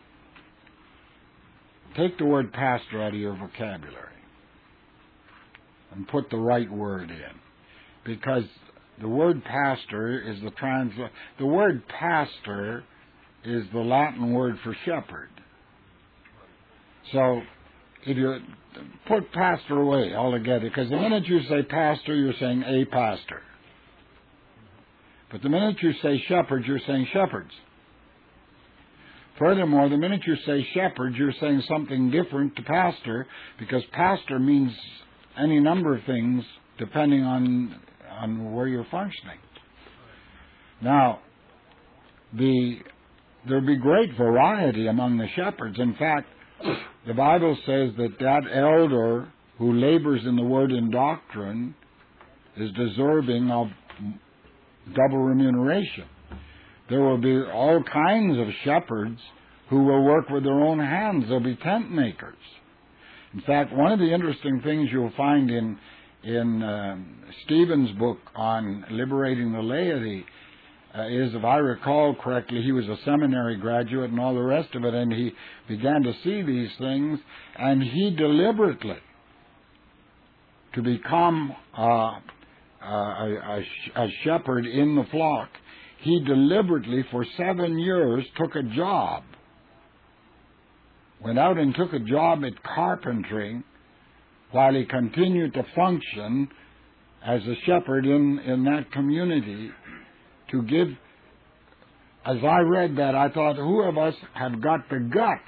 Speaker 1: take the word pastor out of your vocabulary and put the right word in. Because the word pastor is the word pastor is the Latin word for shepherd. So if you put pastor away altogether, because the minute you say pastor, you're saying a pastor. But the minute you say shepherd, you're saying shepherds. Furthermore, the minute you say shepherd, you're saying something different to pastor, because pastor means any number of things depending on where you're functioning. Now, there'll be great variety among the shepherds. In fact, the Bible says that elder who labors in the word and doctrine is deserving of double remuneration. There will be all kinds of shepherds who will work with their own hands. There'll be tent makers. In fact, one of the interesting things you'll find in Stephen's book on liberating the laity is, if I recall correctly, he was a seminary graduate and all the rest of it, and he began to see these things, and he deliberately, to become a shepherd in the flock, he deliberately for 7 years took a job. Went out and took a job at carpentry while he continued to function as a shepherd in that community to give. As I read that, I thought, who of us have got the guts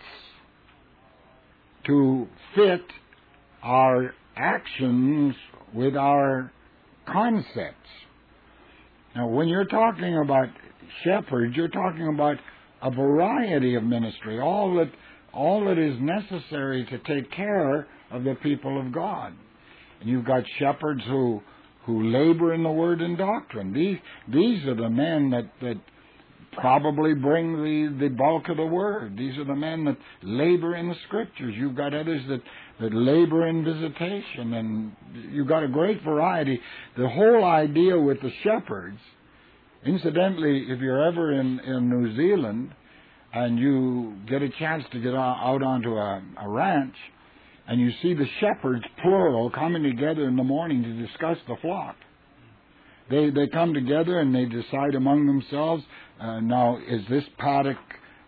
Speaker 1: to fit our actions with our concepts? Now, when you're talking about shepherds, you're talking about a variety of ministry, all that is necessary to take care of the people of God. And you've got shepherds who labor in the word and doctrine. These are the men that probably bring the bulk of the word. These are the men that labor in the scriptures. You've got others that labor in visitation, and you've got a great variety. The whole idea with the shepherds, incidentally, if you're ever in New Zealand and you get a chance to get out onto a ranch, and you see the shepherds, plural, coming together in the morning to discuss the flock. They come together and they decide among themselves, now, has this paddock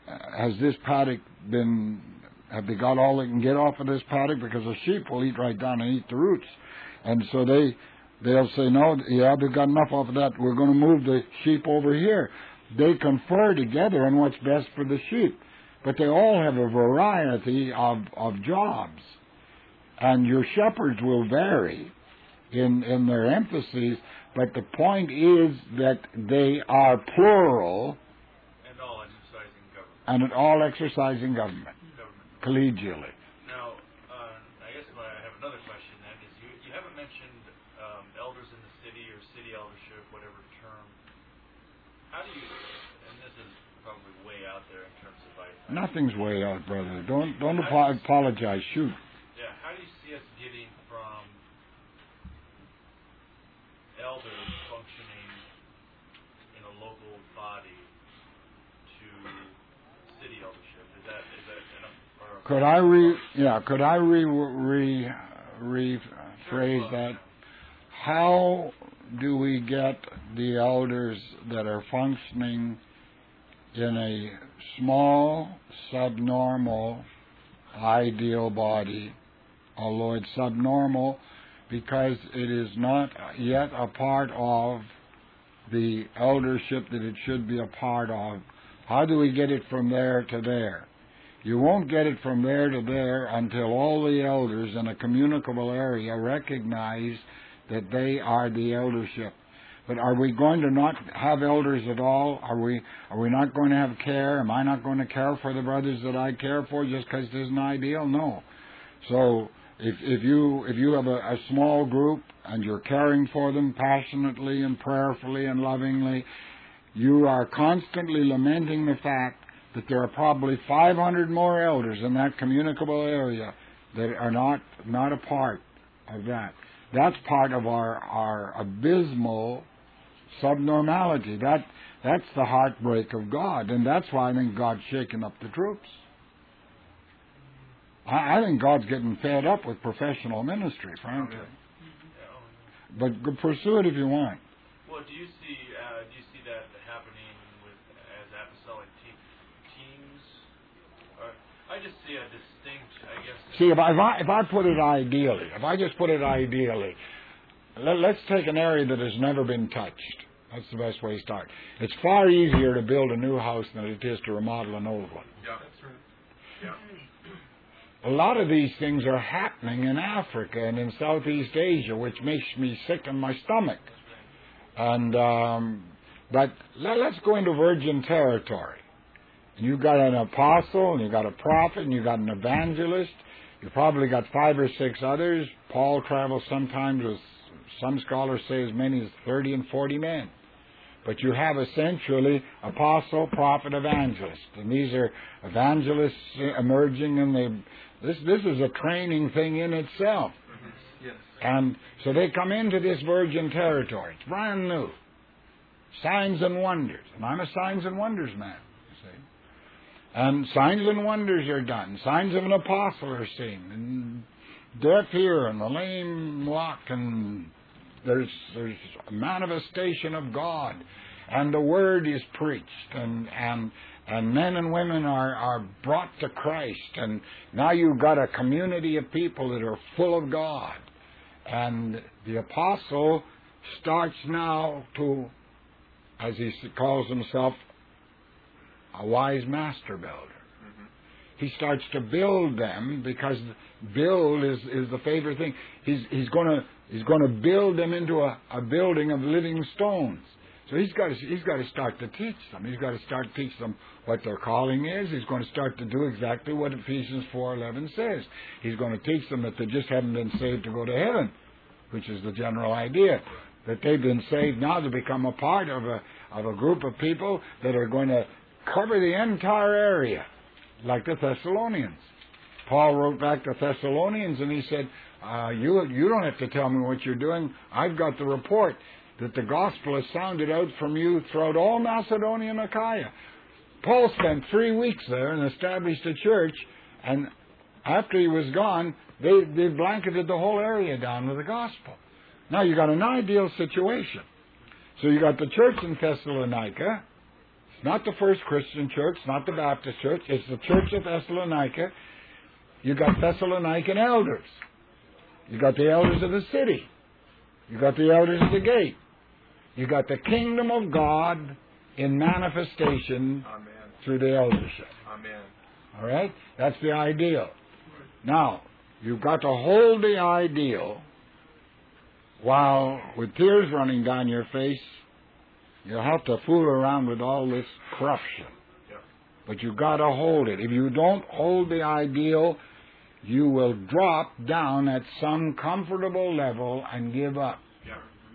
Speaker 1: have they got all they can get off of this paddock? Because the sheep will eat right down and eat the roots. And so they'll say, no, yeah, they've got enough off of that. We're going to move the sheep over here. They confer together on what's best for the sheep. But they all have a variety of jobs. And your shepherds will vary in their emphases, but the point is that they are plural. And all exercising government. Collegially.
Speaker 5: Now, I guess I have another question then, is you haven't mentioned elders in the city or city eldership, whatever term. How do you, and this is probably way out there in terms of...
Speaker 1: Nothing's way out, brother. Don't apologize. Shoot.
Speaker 5: Yeah, how do you see us getting from elders functioning in a local body to city eldership? Is that enough?
Speaker 1: Could I rephrase that? How do we get the elders that are functioning in a small, subnormal, ideal body, although it's subnormal because it is not yet a part of the eldership that it should be a part of? How do we get it from there to there? You won't get it from there to there until all the elders in a communicable area recognize that they are the eldership. But are we going to not have elders at all? Are we not going to have care? Am I not going to care for the brothers that I care for just because it isn't ideal? No. So if you have a small group and you're caring for them passionately and prayerfully and lovingly, you are constantly lamenting the fact that there are probably 500 more elders in that communicable area that are not a part of that. That's part of our abysmal subnormality. That's the heartbreak of God, and that's why I think God's shaking up the troops. I think God's getting fed up with professional ministry, frankly. But pursue it if you want.
Speaker 5: Well, do you see that happening as apostolic just see a distinct, I guess.
Speaker 1: See, if I put it ideally, if I just put it ideally, let's take an area that has never been touched. That's the best way to start. It's far easier to build a new house than it is to remodel an old one.
Speaker 2: Yeah, that's right. Yeah.
Speaker 1: A lot of these things are happening in Africa and in Southeast Asia, which makes me sick in my stomach. And but let's go into virgin territory. You've got an apostle, and you've got a prophet, and you've got an evangelist. You've probably got 5 or 6 others. Paul travels sometimes with, some scholars say, as many as 30 and 40 men. But you have essentially apostle, prophet, evangelist. And these are evangelists emerging, and this is a training thing in itself.
Speaker 2: Yes.
Speaker 1: And so they come into this virgin territory. It's brand new. Signs and wonders. And I'm a signs and wonders man, you see. And signs and wonders are done. Signs of an apostle are seen. And deaf hear, and the lame walk, and there's a manifestation of God. And the word is preached. And men and women are brought to Christ. And now you've got a community of people that are full of God. And the apostle starts now to, as he calls himself, a wise master builder. Mm-hmm. He starts to build them, because build is the favorite thing. He's going to build them into a building of living stones. So he's got to start to teach them. He's got to start to teach them what their calling is. He's going to start to do exactly what Ephesians 4:11 says. He's going to teach them that they just haven't been saved to go to heaven, which is the general idea. That they've been saved now to become a part of a group of people that are going to cover the entire area, like the Thessalonians. Paul wrote back to Thessalonians and he said, you don't have to tell me what you're doing. I've got the report that the gospel has sounded out from you throughout all Macedonia and Achaia. Paul spent 3 weeks there and established a church, and after he was gone, they blanketed the whole area down with the gospel. Now you got an ideal situation. So you got the church in Thessalonica. It's not the first Christian church, not the Baptist church. It's the church of Thessalonica. You got Thessalonican elders. You got the elders of the city. You got the elders of the gate. You got the kingdom of God in manifestation.
Speaker 2: Amen.
Speaker 1: Through the eldership.
Speaker 2: Amen.
Speaker 1: All right? That's the ideal. Now, you've got to hold the ideal while, with tears running down your face, you'll have to fool around with all this corruption.
Speaker 2: Yeah.
Speaker 1: But you've got to hold it. If you don't hold the ideal, you will drop down at some comfortable level and give up.
Speaker 2: Yeah.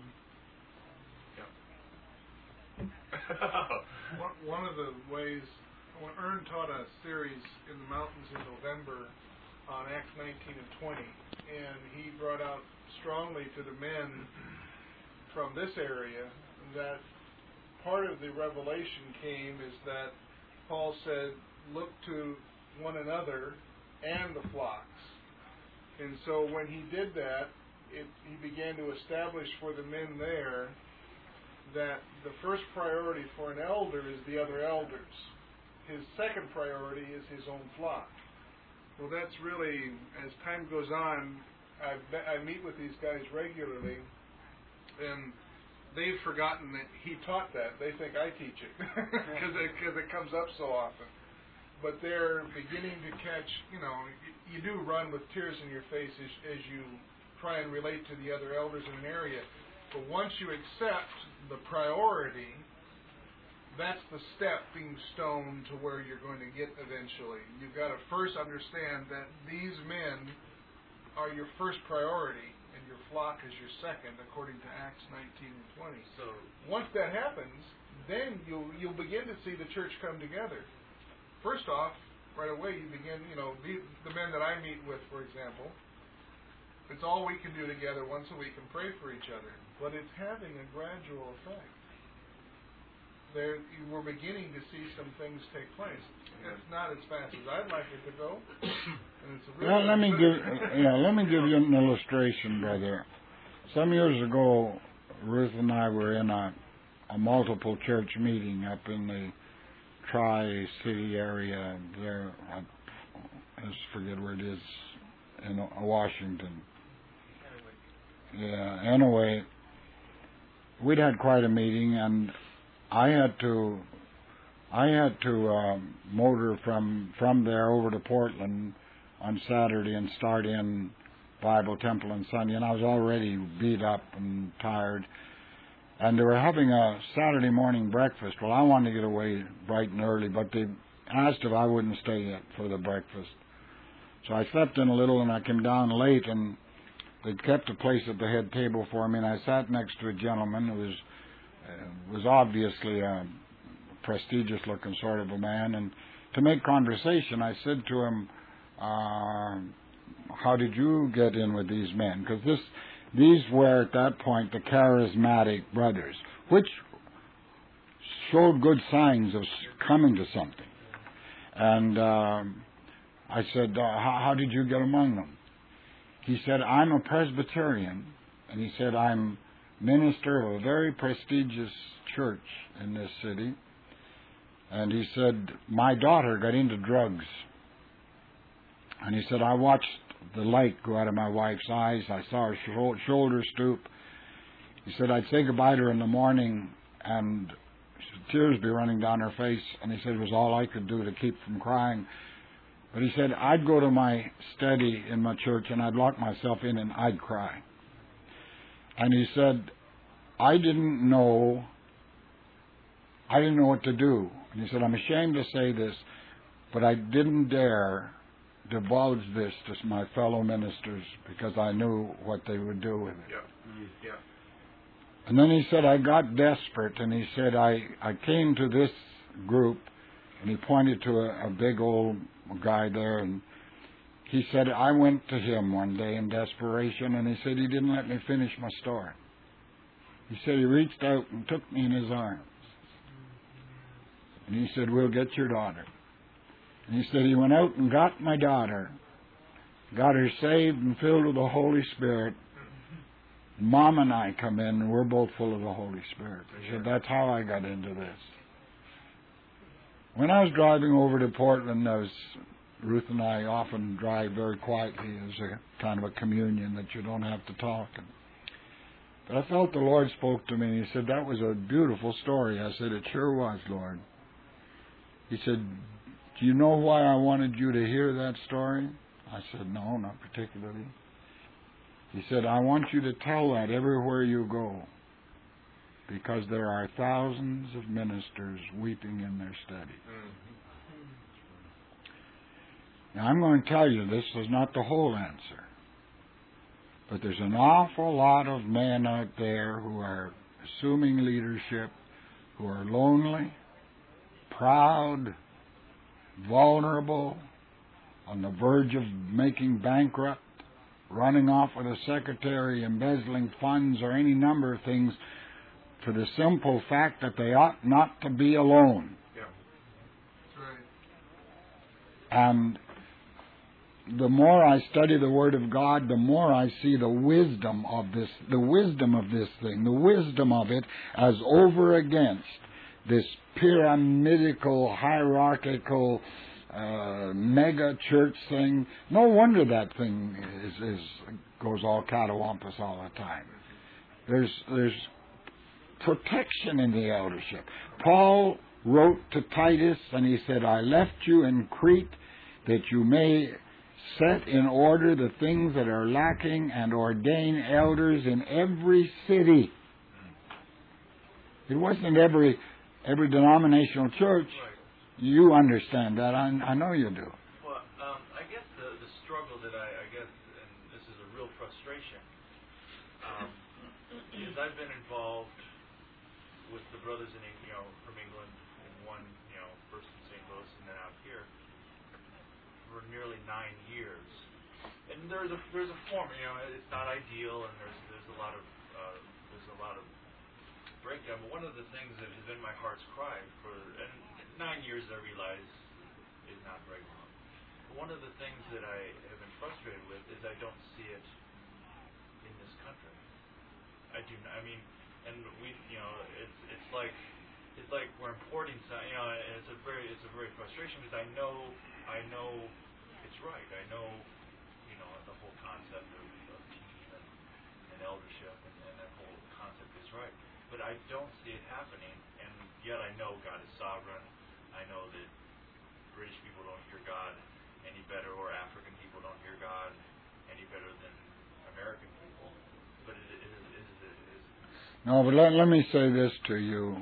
Speaker 2: One of the ways, when Ern taught a series in the mountains in November on Acts 19 and 20, and he brought out strongly to the men from this area that part of the revelation came is that Paul said, look to one another and the flocks. And so when he did that, he began to establish for the men there that the first priority for an elder is the other elders. His second priority is his own flock. Well, that's really, as time goes on, I meet with these guys regularly, and they've forgotten that he taught that. They think I teach it because it comes up so often. But they're beginning to catch, you do run with tears in your face as you try and relate to the other elders in an area. But once you accept the priority, that's the stepping stone to where you're going to get eventually. You've got to first understand that these men are your first priority and your flock is your second, according to Acts 19 and 20. So once that happens, then you'll begin to see the church come together. First off, right away you begin, the men that I meet with, for example, it's all we can do together once a week and pray for each other. But it's having a gradual effect. We're beginning to see some things take place. It's not as fast as I'd like it to go. And it's a
Speaker 1: let me give you an illustration, brother. Some years ago, Ruth and I were in a multiple church meeting up in the Tri-City area there, just forget where it is, in Washington. Yeah. Anyway, we'd had quite a meeting, and I had to motor from there over to Portland on Saturday and start in Bible Temple on Sunday, and I was already beat up and tired. And they were having a Saturday morning breakfast. Well, I wanted to get away bright and early, but they asked if I wouldn't stay yet for the breakfast. So I slept in a little, and I came down late, and they'd kept a place at the head table for me, and I sat next to a gentleman who was obviously a prestigious-looking sort of a man. And to make conversation, I said to him, how did you get in with these men? Because these were, at that point, the charismatic brothers, which showed good signs of coming to something. And I said, how did you get among them? He said, I'm a Presbyterian, and he said, I'm minister of a very prestigious church in this city. And he said, my daughter got into drugs. And he said, I watched the light go out of my wife's eyes. I saw her shoulder stoop. He said, I'd say goodbye to her in the morning, and tears be running down her face. And he said it was all I could do to keep from crying. But he said, I'd go to my study in my church, and I'd lock myself in, and I'd cry. And he said, I didn't know what to do. And he said, I'm ashamed to say this, but I didn't dare divulge this to my fellow ministers because I knew what they would do with it.
Speaker 2: Yeah.
Speaker 1: And then he said, I got desperate, and he said, I came to this group, and he pointed to a big old guy there, and he said, I went to him one day in desperation, and he said he didn't let me finish my story. He said he reached out and took me in his arms. And he said, we'll get your daughter. And he said he went out and got my daughter, got her saved and filled with the Holy Spirit. Mom and I come in, and we're both full of the Holy Spirit. He said, that's how I got into this. When I was driving over to Portland, Ruth and I often drive very quietly as a kind of a communion that you don't have to talk. But I felt the Lord spoke to me, and he said, that was a beautiful story. I said, it sure was, Lord. He said, do you know why I wanted you to hear that story? I said, no, not particularly. He said, I want you to tell that everywhere you go, because there are thousands of ministers weeping in their study. Now, I'm going to tell you this is not the whole answer, but there's an awful lot of men out there who are assuming leadership, who are lonely, proud, vulnerable, on the verge of making bankrupt, running off with a secretary, embezzling funds, or any number of things for the simple fact that they ought not to be alone.
Speaker 2: Yeah. That's right.
Speaker 1: And the more I study the Word of God, the more I see the wisdom of this thing, the wisdom of it as over against this pyramidical, hierarchical, mega church thing. No wonder that thing goes all catawampus all the time. There's protection in the eldership. Paul wrote to Titus, and he said, I left you in Crete that you may set in order the things that are lacking and ordain elders in every city. It wasn't every denominational church.
Speaker 5: Right.
Speaker 1: You understand that. I know you do.
Speaker 5: Well, I guess the struggle that I guess, and this is a real frustration, is I've been involved with the brothers from England, and one, first in St. Louis and then out here, for nearly 9 years. And there's a form, it's not ideal, and there's a lot of breakdown. But one of the things that has been my heart's cry and 9 years, I realize, is not very long. But one of the things that I have been frustrated with is I don't see it in this country. I do not. I mean, and we, it's like we're importing some. And it's a very frustration because I know it is right. I know, the whole concept of team and eldership and that whole concept is right. But I don't see it happening, and yet I know God is sovereign. I know that British people don't hear God any better, or African people don't hear God any better than American people. But it is.
Speaker 1: No, but let me say this to you.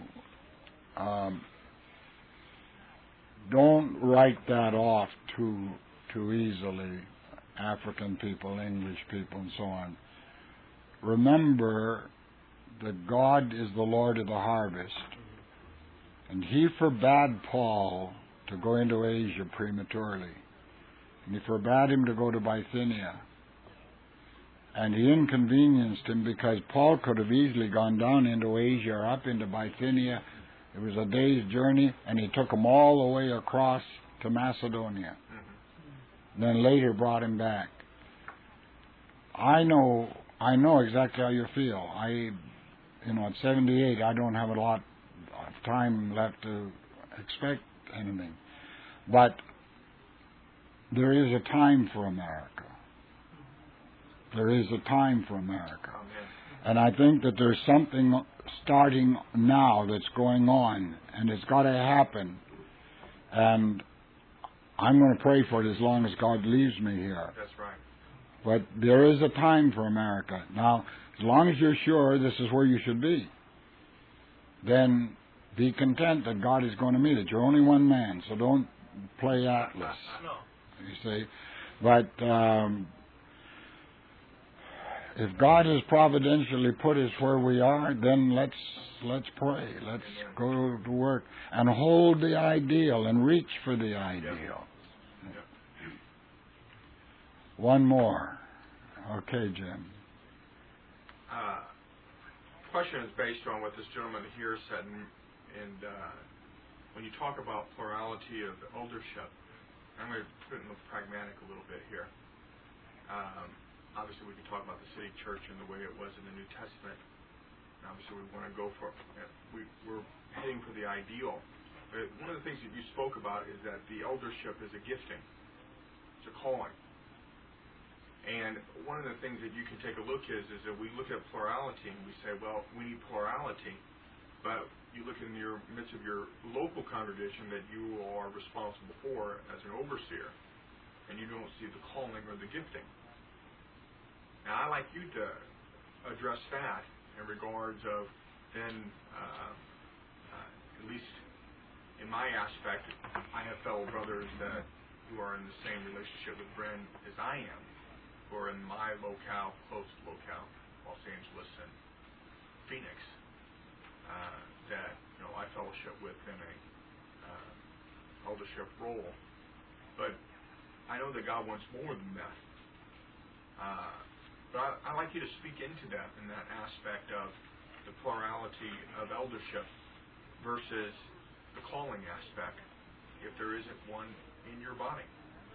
Speaker 1: Don't write that off too easily, African people, English people, and so on. Remember that God is the Lord of the harvest, and He forbade Paul to go into Asia prematurely, and He forbade him to go to Bithynia, and He inconvenienced him because Paul could have easily gone down into Asia or up into Bithynia. It was a day's journey, and He took him all the way across to Macedonia. Then later brought him back. I know exactly how you feel. At 78, I don't have a lot of time left to expect anything. But there is a time for America. There is a time for America. And I think that there's something starting now that's going on, and it's got to happen. And I'm going to pray for it as long as God leaves me here.
Speaker 6: That's right.
Speaker 1: But there is a time for America. Now, as long as you're sure this is where you should be, then be content that God is going to meet it. You're only one man, so don't play Atlas.
Speaker 5: No.
Speaker 1: You see? But if God has providentially put us where we are, then let's pray. Let's go to work and hold the ideal and reach for the ideal. One more. Okay, Jim.
Speaker 6: Question is based on what this gentleman here said, and when you talk about plurality of eldership, I'm going to put it in the pragmatic a little bit here. Obviously, we can talk about the city church and the way it was in the New Testament. And obviously, we want to go for we're heading for the ideal. But one of the things that you spoke about is that the eldership is a gifting. It's a calling. And one of the things that you can take a look is that we look at plurality and we say, well, we need plurality. But you look in your midst of your local congregation that you are responsible for as an overseer, and you don't see the calling or the gifting. Now, I'd like you to address that in regards of then, at least in my aspect, I have fellow brothers who are in the same relationship with Bren as I am, who are in my locale, close locale, Los Angeles and Phoenix, that I fellowship with in a eldership role. But I know that God wants more than that. But I'd like you to speak into that in that aspect of the plurality of eldership versus the calling aspect, if there isn't one in your body.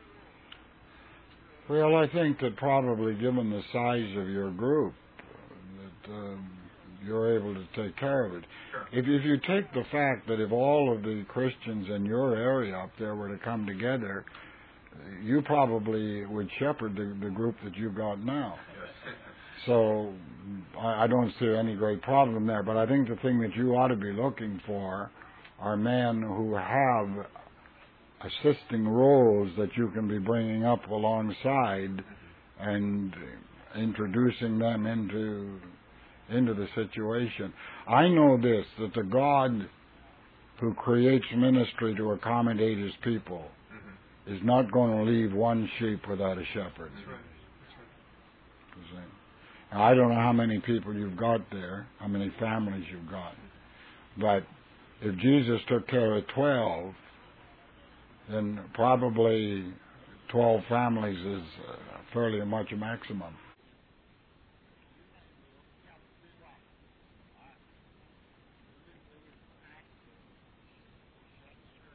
Speaker 1: Well, I think that probably given the size of your group, that you're able to take care of it.
Speaker 6: Sure.
Speaker 1: If you take the fact that if all of the Christians in your area up there were to come together, you probably would shepherd the group that you've got now.
Speaker 6: Yes.
Speaker 1: So I don't see any great problem there. But I think the thing that you ought to be looking for are men who have assisting roles that you can be bringing up alongside and introducing them into the situation. I know this, that the God who creates ministry to accommodate His people is not going to leave one sheep without a shepherd.
Speaker 6: That's right. That's right.
Speaker 1: Now, I don't know how many people you've got there, how many families you've got, but if Jesus took care of 12, then probably 12 families is fairly much a maximum.